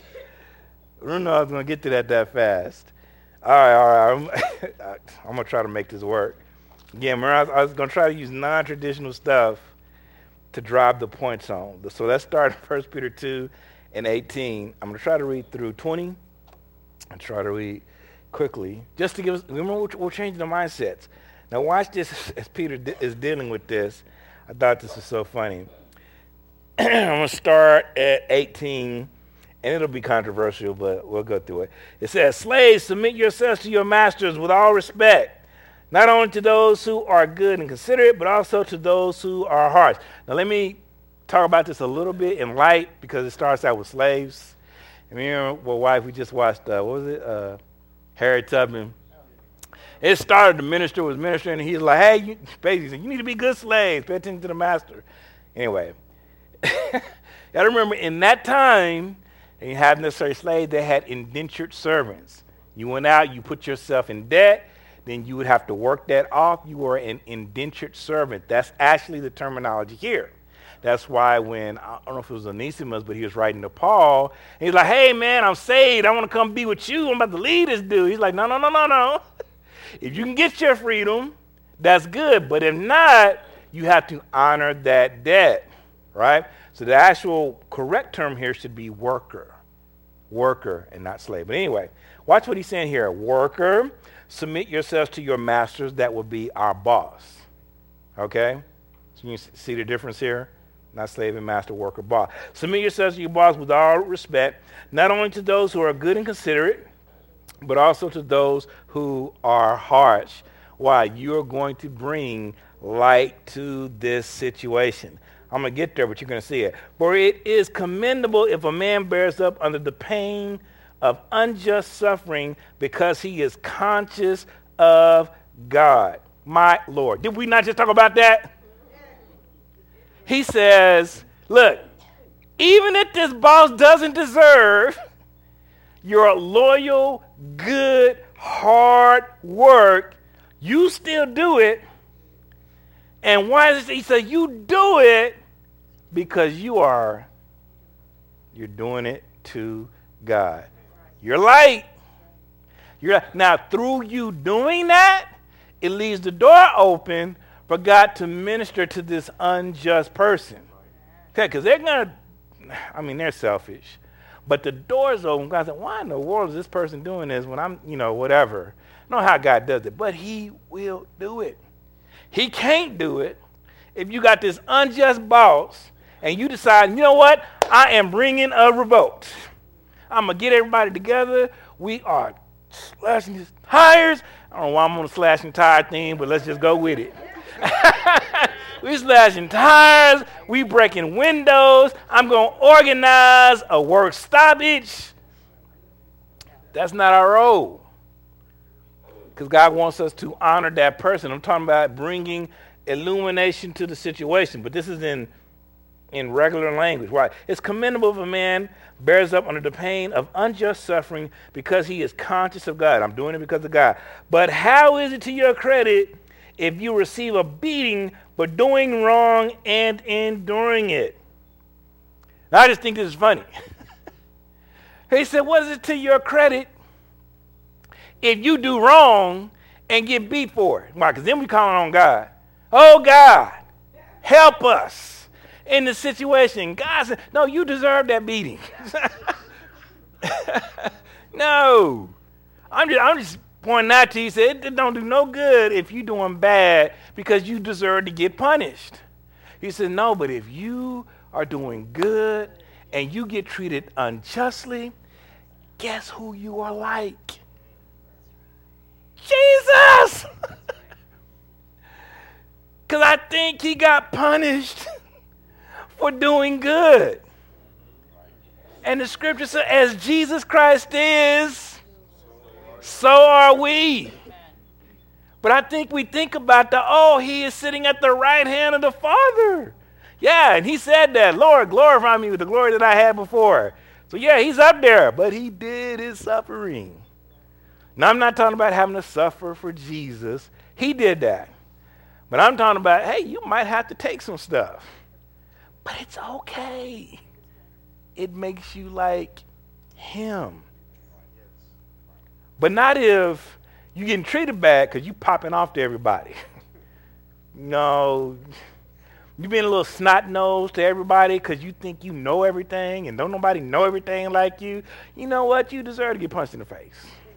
don't know I was going to get to that fast. All right. I'm going to try to make this work. Again, I was going to try to use non-traditional stuff to drive the points home. So let's start at 1 Peter 2:18. I'm going to try to read through 20 and try to read quickly just to give us, remember, we're changing the mindsets. Now watch this as Peter is dealing with this. I thought this was so funny. I'm going to start at 18, and it'll be controversial, but we'll go through it. It says, slaves, submit yourselves to your masters with all respect, not only to those who are good and considerate, but also to those who are harsh. Now let me talk about this a little bit in light, because it starts out with slaves. And remember, wife, we just watched, what was it? Harriet Tubman. It started, the minister was ministering, and he's like, hey, basically, you need to be good slaves. Pay attention to the master. Anyway, you got to remember, in that time, they didn't have necessarily slaves. They had indentured servants. You went out, you put yourself in debt, then you would have to work that off. You were an indentured servant. That's actually the terminology here. That's why when, I don't know if it was Onesimus, but he was writing to Paul, and he's like, hey, man, I'm saved. I want to come be with you. I'm about to lead this dude. He's like, no. If you can get your freedom, that's good. But if not, you have to honor that debt, right? So the actual correct term here should be worker, and not slave. But anyway, watch what he's saying here. Worker, submit yourselves to your masters. That would be our boss, okay? So you see the difference here? Not slave and master, worker, boss. Submit yourselves to your boss with all respect, not only to those who are good and considerate, but also to those who are harsh. Why? You're going to bring light to this situation. I'm going to get there, but you're going to see it. For it is commendable if a man bears up under the pain of unjust suffering because he is conscious of God. My Lord. Did we not just talk about that? He says, look, even if this boss doesn't deserve your loyal, good, hard work, you still do it. And why is it? He said, you do it because you're doing it to God. You're light. Now, through you doing that, it leaves the door open for God to minister to this unjust person. Okay, because they're selfish. But the door's open. God said, why in the world is this person doing this when I'm, whatever. I don't know how God does it, but he will do it. He can't do it if you got this unjust boss and you decide, you know what, I am bringing a revolt. I'm going to get everybody together. We are slashing his tires. I don't know why I'm on the slashing tire thing, but let's just go with it. We slashing tires. We breaking windows. I'm going to organize a work stoppage. That's not our role. Because God wants us to honor that person. I'm talking about bringing illumination to the situation. But this is in regular language. Right? It's commendable if a man bears up under the pain of unjust suffering because he is conscious of God. I'm doing it because of God. But how is it to your credit if you receive a beating for doing wrong and enduring it? Now, I just think this is funny. He said, what is it to your credit if you do wrong and get beat for it? Why? Because then we calling on God. Oh, God, help us in the situation. God said, no, you deserve that beating. No. I'm just pointing out to you, said it don't do no good if you're doing bad because you deserve to get punished. He said, no, but if you are doing good and you get treated unjustly, guess who you are like? Jesus! Because I think he got punished for doing good. And the scripture says, as Jesus Christ is, so are we. But I think we think about he is sitting at the right hand of the Father. Yeah, and he said that, Lord, glorify me with the glory that I had before. So yeah, he's up there, but he did his suffering. Now, I'm not talking about having to suffer for Jesus. He did that. But I'm talking about, hey, you might have to take some stuff. But it's okay. It makes you like him. But not if you're getting treated bad because you popping off to everybody. No. You being a little snot-nosed to everybody because you think you know everything and don't nobody know everything like you. You know what? You deserve to get punched in the face.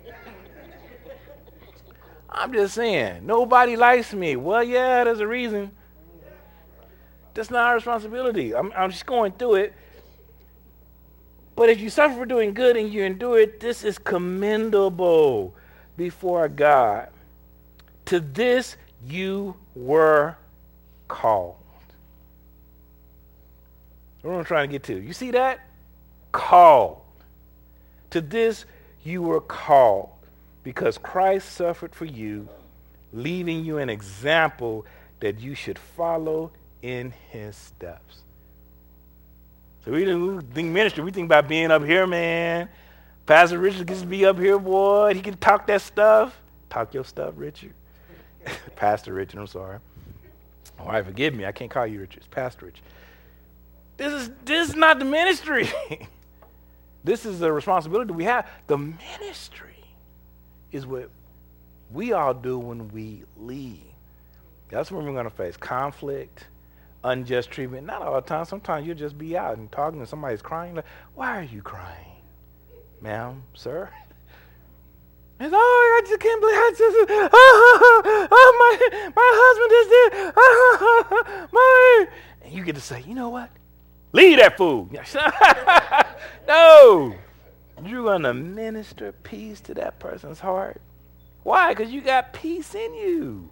I'm just saying, nobody likes me. Well, yeah, there's a reason. That's not our responsibility. I'm just going through it. But if you suffer for doing good and you endure it, this is commendable before God. To this you were called. What I'm trying to get to. You see that? Called. To this you were called, because Christ suffered for you, leaving you an example that you should follow in his steps. So we think ministry, we think about being up here, man. Pastor Richard gets to be up here, boy. He can talk that stuff. Talk your stuff, Richard. Pastor Richard, I'm sorry. All right, forgive me. I can't call you Richard. It's Pastor Richard. This is not the ministry. This is the responsibility we have. The ministry is what we all do when we lead. That's when we're going to face conflict, unjust treatment. Not all the time. Sometimes you'll just be out and talking and somebody's crying. Like, why are you crying? Ma'am, sir? It's, I just can't believe my husband is there. And you get to say, you know what? Leave that fool. No. You're going to minister peace to that person's heart. Why? Because you got peace in you.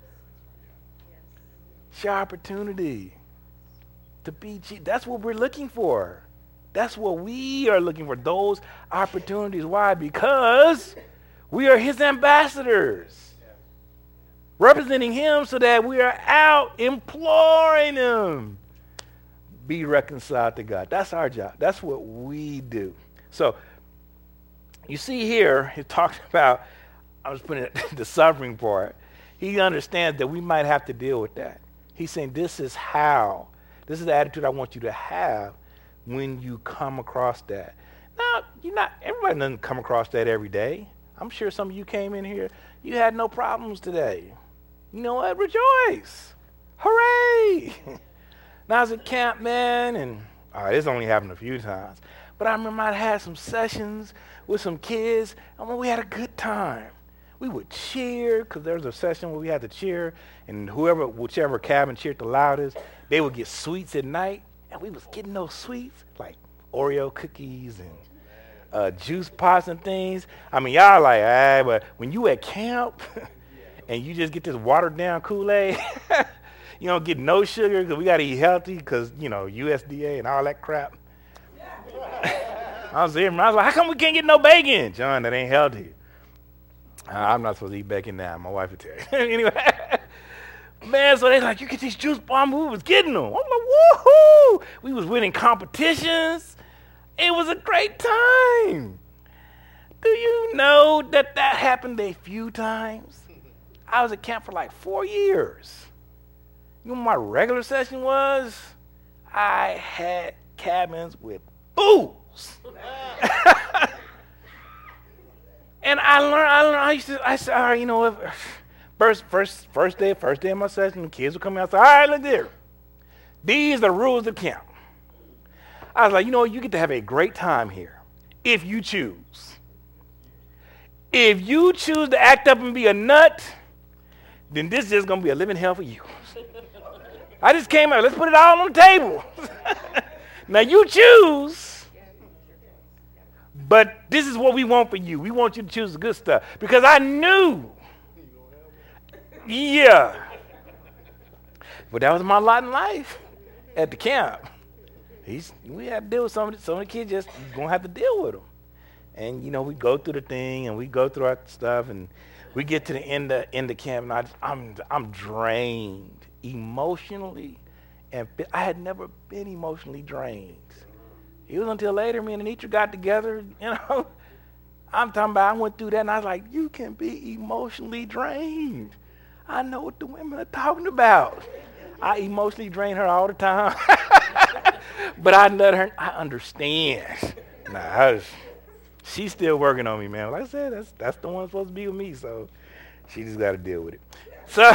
It's your opportunity to be. That's what we're looking for. That's what we are looking for, those opportunities. Why? Because we are his ambassadors, representing him so that we are out imploring him. Be reconciled to God. That's our job. That's what we do. So, you see here, he talked about, I was putting the suffering part. He understands that we might have to deal with that. He's saying this is the attitude I want you to have when you come across that. Now, everybody doesn't come across that every day. I'm sure some of you came in here, you had no problems today. You know what? Rejoice. Hooray. Now, I was at camp, man, and this only happened a few times. But I remember I had some sessions with some kids, and we had a good time. We would cheer, because there was a session where we had to cheer, and whichever cabin cheered the loudest, they would get sweets at night, and we was getting those sweets, like Oreo cookies and juice pots and things. I mean, y'all like, but when you at camp, and you just get this watered-down Kool-Aid, you don't get no sugar, because we got to eat healthy, because, USDA and all that crap. I was there, and I was like, how come we can't get no bacon? John, that ain't healthy. I'm not supposed to eat bacon now. My wife would tell you. Anyway, man, so they like, you get these juice bombs. We was getting them. I'm like, woohoo! We was winning competitions. It was a great time. Do you know that happened a few times? I was at camp for like 4 years. You know what my regular session was? I had cabins with booze. And I said, all right, you know what? First day of my session, the kids were coming out. I said, all right, look there. These are the rules of camp. I was like, you know what? You get to have a great time here if you choose. If you choose to act up and be a nut, then this is just going to be a living hell for you. I just came out. Let's put it all on the table. Now you choose. But this is what we want for you. We want you to choose the good stuff. Because I knew. Yeah. But that was my lot in life at the camp. We had to deal with some of the kids, just going to have to deal with them. And, you know, we go through the thing and we go through our stuff and we get to the end of camp and I'm drained emotionally. And I had never been emotionally drained. It was until later me and Anitra got together, you know. I'm talking about I went through that and I was like, you can be emotionally drained. I know what the women are talking about. I emotionally drain her all the time. But I let her, I understand. She's still working on me, man. Like I said, that's the one supposed to be with me, so she just got to deal with it. So,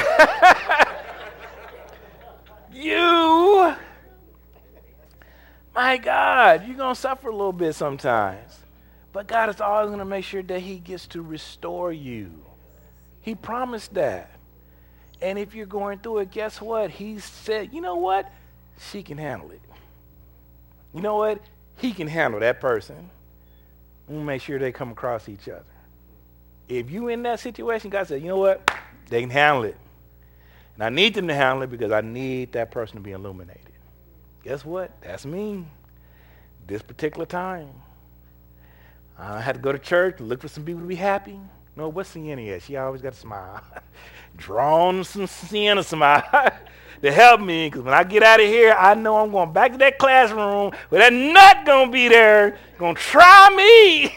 my God, you're going to suffer a little bit sometimes. But God is always going to make sure that he gets to restore you. He promised that. And if you're going through it, guess what? He said, you know what? She can handle it. You know what? He can handle that person. We'll make sure they come across each other. If you in that situation, God said, you know what? They can handle it. And I need them to handle it because I need that person to be illuminated. Guess what? That's me. This particular time. I had to go to church and look for some people to be happy. No, what's Sienna at? She always got a smile. Drawn some Sienna smile to help me, because when I get out of here, I know I'm going back to that classroom where that nut going to be there, going to try me.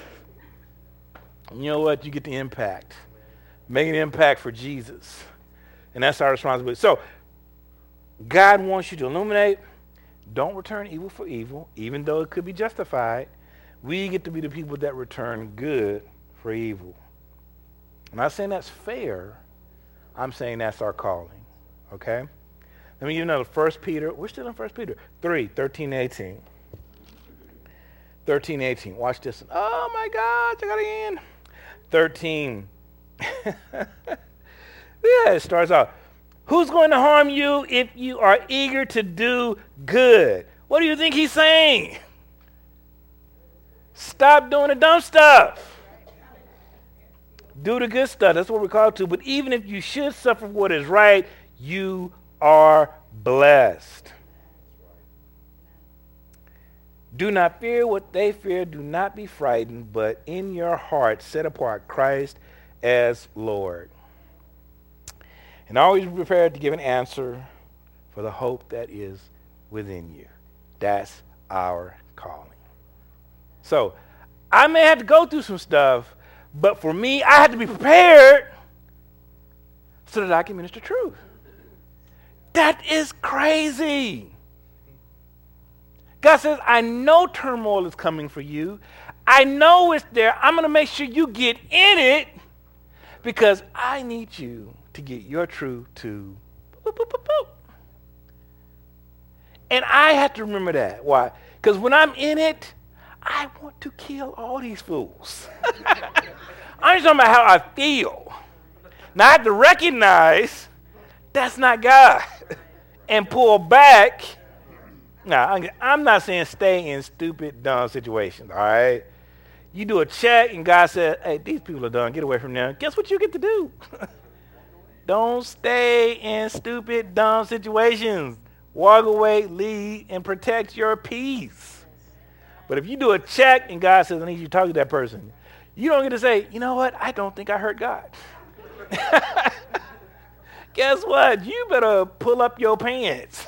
You know what? You get the impact. Make an impact for Jesus. And that's our responsibility. So, God wants you to illuminate. Don't return evil for evil, even though it could be justified. We get to be the people that return good for evil. I'm not saying that's fair. I'm saying that's our calling. Okay? Let me give you another 1 Peter. We're still in 1 Peter 3, 13, 18. 13, 18. Watch this. Oh, my gosh, I got it in. 13. Yeah, it starts out. Who's going to harm you if you are eager to do good? What do you think he's saying? Stop doing the dumb stuff. Do the good stuff. That's what we're called to. But even if you should suffer what is right, you are blessed. Do not fear what they fear. Do not be frightened, but in your heart set apart Christ as Lord. And always be prepared to give an answer for the hope that is within you. That's our calling. So, I may have to go through some stuff, but for me, I have to be prepared so that I can minister truth. That is crazy. God says, I know turmoil is coming for you. I know it's there. I'm going to make sure you get in it because I need you to get your truth to boop, boop, boop, boop. And I have to remember that. Why? Because when I'm in it, I want to kill all these fools. I'm just talking about how I feel. Now I have to recognize that's not God and pull back. Now, I'm not saying stay in stupid, dumb situations, all right? You do a check and God says, hey, these people are done. Get away from them. Guess what you get to do? Don't stay in stupid, dumb situations. Walk away, leave, and protect your peace. But if you do a check and God says, I need you to talk to that person, you don't get to say, you know what? I don't think I heard God. Guess what? You better pull up your pants.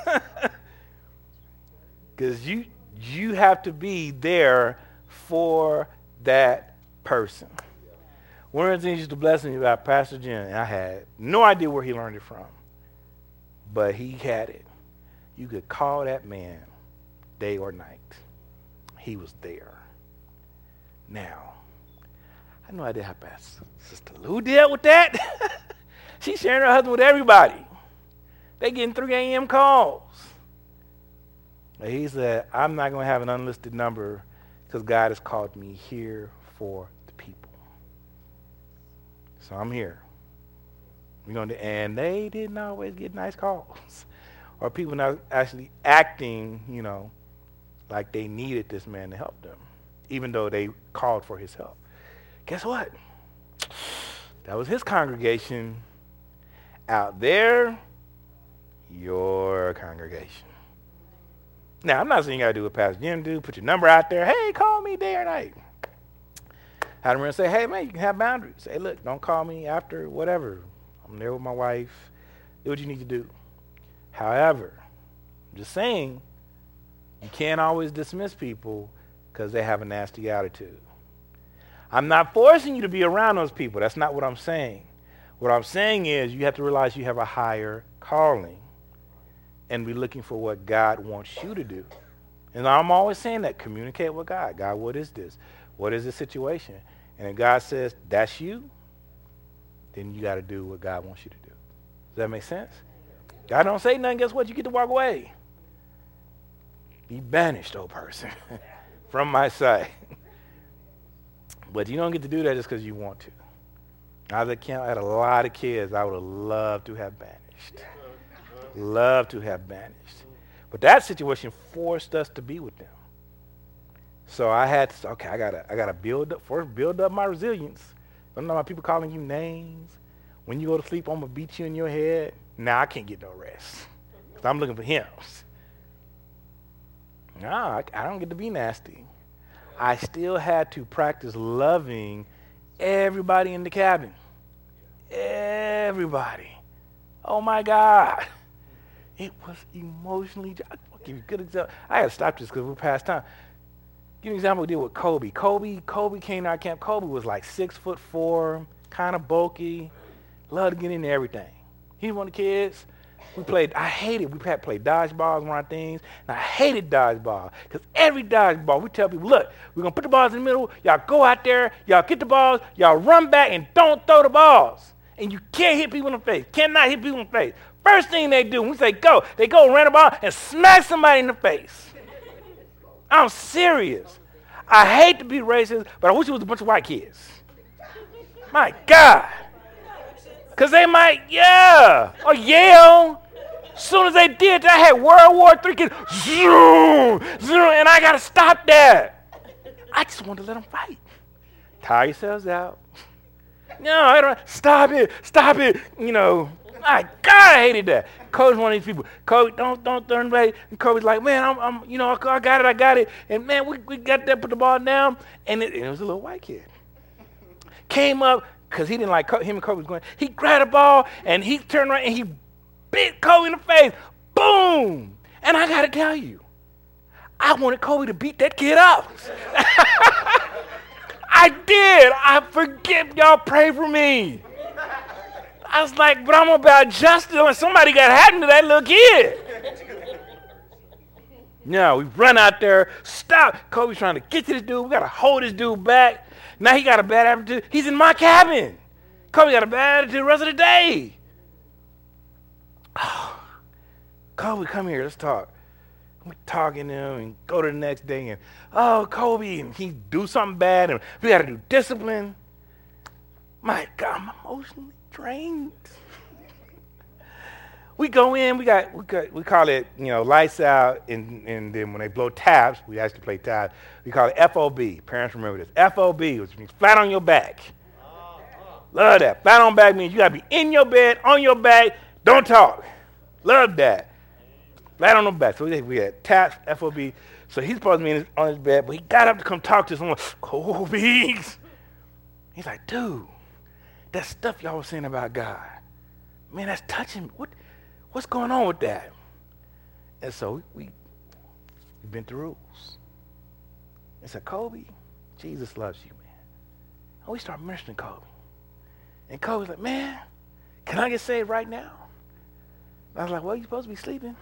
Because you have to be there for that person. One of the things used to bless me about Pastor Jim, and I had no idea where he learned it from, but he had it. You could call that man day or night. He was there. Now, I know I did have Pastor Sister Lou dealt with that. She's sharing her husband with everybody. They getting 3 a.m. calls. But he said, I'm not going to have an unlisted number because God has called me here for the people. So I'm here. And they didn't always get nice calls. Or people not actually acting, like they needed this man to help them, even though they called for his help. Guess what? That was his congregation. Out there, your congregation. Now, I'm not saying you got to do what Pastor Jim do, put your number out there. Hey, call me day or night. Have them say, hey, man, you can have boundaries. Say, look, don't call me after whatever. I'm there with my wife. Do what you need to do. However, I'm just saying, you can't always dismiss people because they have a nasty attitude. I'm not forcing you to be around those people. That's not what I'm saying. What I'm saying is you have to realize you have a higher calling and be looking for what God wants you to do. And I'm always saying that. Communicate with God. God, what is this? What is this situation? And if God says, that's you, then you got to do what God wants you to do. Does that make sense? God don't say nothing. Guess what? You get to walk away. Be banished, old person, from my sight. But you don't get to do that just because you want to. I had a lot of kids I would have loved to have banished. Love to have banished. But that situation forced us to be with them. So I had to, I gotta build up my resilience. I don't know about people calling you names. When you go to sleep, I'm gonna beat you in your head. Now I can't get no rest. Because I'm looking for him. No, I don't get to be nasty. I still had to practice loving everybody in the cabin. Everybody. Oh my God. It was emotionally, I'll give you a good example. I had to stop this because we're past time. Give you an example we did with Kobe. Kobe came to our camp. Kobe was like 6'4", kind of bulky, loved to get into everything. He was one of the kids. We played dodgeball as one of our things, and I hated dodgeball because every dodgeball, we tell people, look, we're going to put the balls in the middle, y'all go out there, y'all get the balls, y'all run back and don't throw the balls. And you can't hit people in the face, cannot hit people in the face. First thing they do, when we say go, they go run the ball and smack somebody in the face. I'm serious. I hate to be racist, but I wish it was a bunch of white kids. My God. Because they might, or yell. As soon as they did, I had World War III kids, and I got to stop that. I just wanted to let them fight. Tire yourselves out. No, I don't. Stop it. My God, I hated that. Kobe's one of these people. Kobe, don't turn away. And Kobe's like, man, I got it. And man, we got that, put the ball down, and it was a little white kid. Came up, because he didn't like him and Kobe was going. He grabbed the ball, and he turned around, and he bit Kobe in the face. Boom! And I got to tell you, I wanted Kobe to beat that kid up. I did. I forgive y'all. Pray for me. I was like, but I'm about justice. And somebody got happened to that little kid. No, we run out there. Stop. Kobe's trying to get to this dude. We got to hold this dude back. Now he got a bad attitude. He's in my cabin. Kobe got a bad attitude the rest of the day. Oh, Kobe, come here. Let's talk. We talking to him and go to the next day and, Kobe, and he do something bad and we got to do discipline. My God, I'm emotionally drained. We go in, we call it, lights out, and then when they blow taps, we actually play taps. We call it FOB. Parents remember this. FOB, which means flat on your back. Love that. Flat on back means you got to be in your bed, on your back, don't talk. Love that. Flat on the back. So we had taps, FOB. So he's supposed to be on his bed, but he got up to come talk to someone. Kobe. He's like, dude, that stuff y'all was saying about God, man, that's touching. What's going on with that? And so we bent the rules. I said, Kobe, Jesus loves you, man. And we started mentioning Kobe. And Kobe's like, man, can I get saved right now? I was like, well, you're supposed to be sleeping.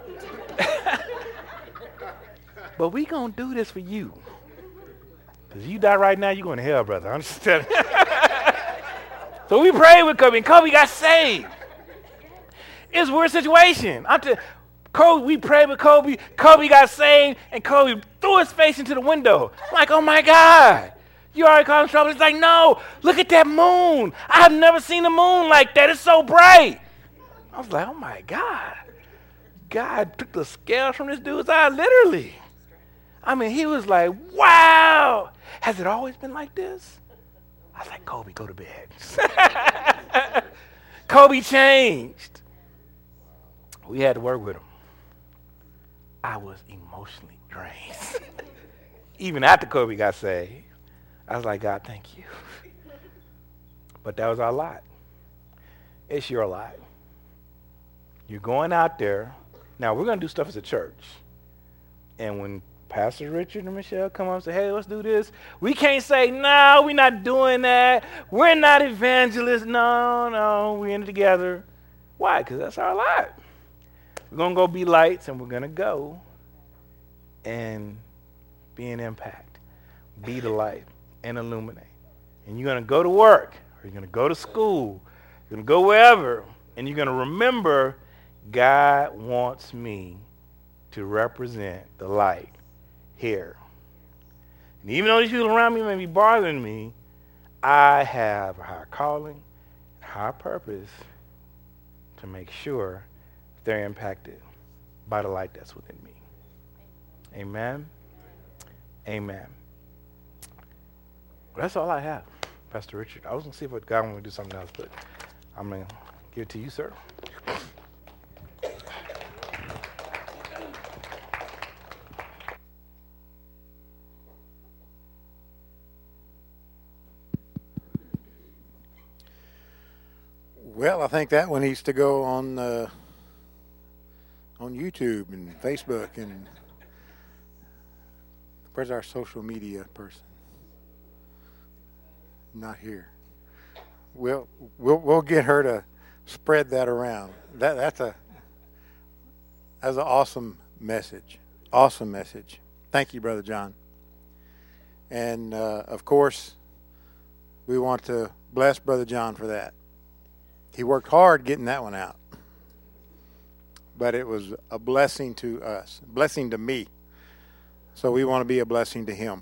But we going to do this for you. Because you die right now, you're going to hell, brother. I'm just telling you. So we prayed with Kobe, and Kobe got saved. It's a weird situation. Kobe, we prayed with Kobe. Kobe got saved, and Kobe threw his face into the window. I'm like, oh, my God. You already causing trouble? He's like, no, look at that moon. I've never seen a moon like that. It's so bright. I was like, oh, my God. God took the scales from this dude's eye, literally. I mean, he was like, wow. Has it always been like this? I was like, Kobe, go to bed. Kobe changed. We had to work with him. I was emotionally drained. Even after Kobe got saved, I was like, God, thank you. But that was our lot. It's your lot. You're going out there. Now, we're going to do stuff as a church. And when Pastor Richard and Michelle come up and say, hey, let's do this, we can't say, no, we're not doing that. We're not evangelists. No, we're in it together. Why? Because that's our lot. We're going to go be lights, and we're going to go and be an impact, be the light, and illuminate. And you're going to go to work, or you're going to go to school, you're going to go wherever, and you're going to remember God wants me to represent the light here. And even though these people around me may be bothering me, I have a higher calling, a higher purpose to make sure they're impacted by the light that's within me. Amen. Amen. Well, that's all I have, Pastor Richard. I was going to see if God wanted to do something else, but I'm going to give it to you, sir. Well, I think that one needs to go on YouTube and Facebook. And where's our social media person? Not here. We'll get her to spread that around. That's an awesome message. Awesome message. Thank you, Brother John. And of course, we want to bless Brother John for that. He worked hard getting that one out. But it was a blessing to us, a blessing to me. So we want to be a blessing to him.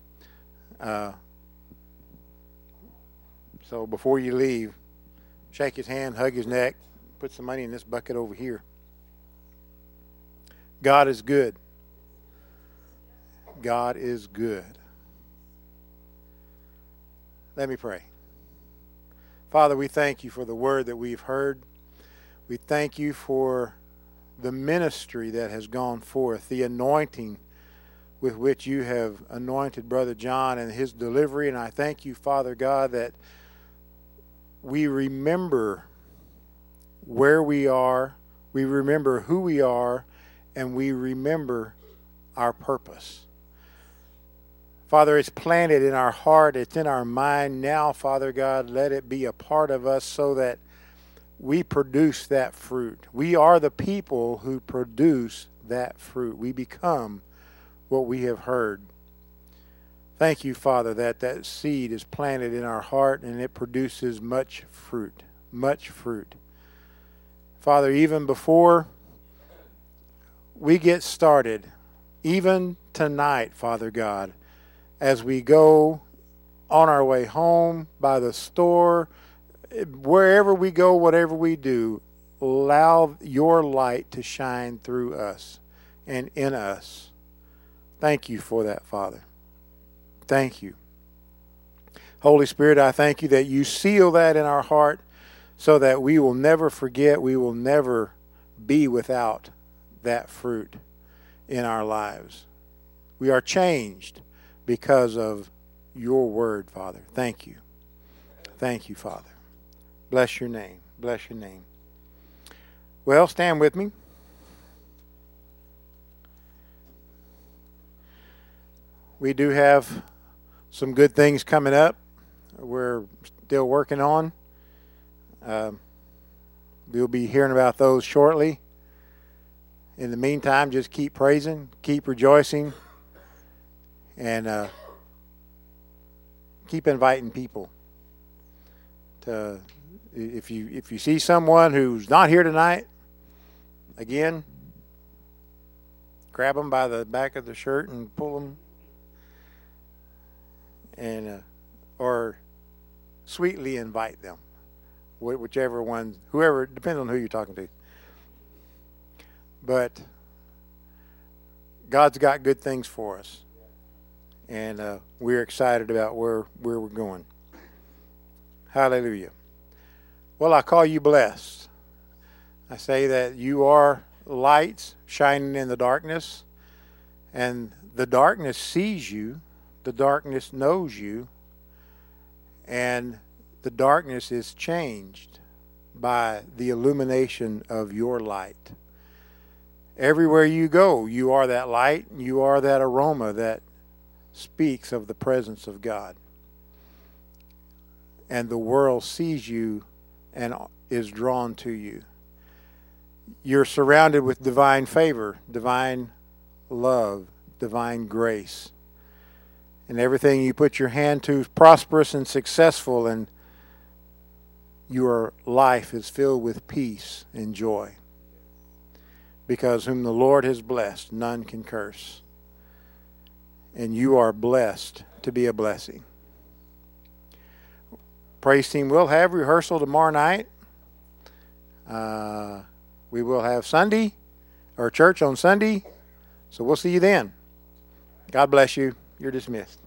So before you leave, shake his hand, hug his neck, put some money in this bucket over here. God is good. God is good. Let me pray. Father, we thank you for the word that we've heard. We thank you for the ministry that has gone forth, the anointing with which you have anointed Brother John and his delivery. And I thank you, Father God, that we remember where we are, we remember who we are, and we remember our purpose. Father, it's planted in our heart, it's in our mind now, Father God. Let it be a part of us so that we produce that fruit. We are the people who produce that fruit. We become what we have heard. Thank you, Father, that seed is planted in our heart and it produces much fruit, much fruit. Father, even before we get started, even tonight, Father God, as we go on our way home, by the store, wherever we go, whatever we do, allow your light to shine through us and in us. Thank you for that, Father. Thank you. Holy Spirit, I thank you that you seal that in our heart so that we will never forget, we will never be without that fruit in our lives. We are changed because of your word, Father. Thank you. Thank you, Father. Bless your name. Bless your name. Well, stand with me. We do have some good things coming up. We're still working on. We'll be hearing about those shortly. In the meantime, just keep praising, keep rejoicing, and keep inviting people. If you see someone who's not here tonight, again, grab them by the back of the shirt and pull them, and or sweetly invite them, whichever one, whoever, depends on who you're talking to. But God's got good things for us, and we're excited about where we're going. Hallelujah. Well, I call you blessed. I say that you are lights shining in the darkness, and the darkness sees you, the darkness knows you, and the darkness is changed by the illumination of your light. Everywhere you go, you are that light, you are that aroma that speaks of the presence of God. And the world sees you and is drawn to you. You're surrounded with divine favor, divine love, divine grace. And everything you put your hand to is prosperous and successful, and your life is filled with peace and joy. Because whom the Lord has blessed, none can curse. And you are blessed to be a blessing. Praise team, we'll have rehearsal tomorrow night. We will have Sunday, or church on Sunday. So we'll see you then. God bless you. You're dismissed.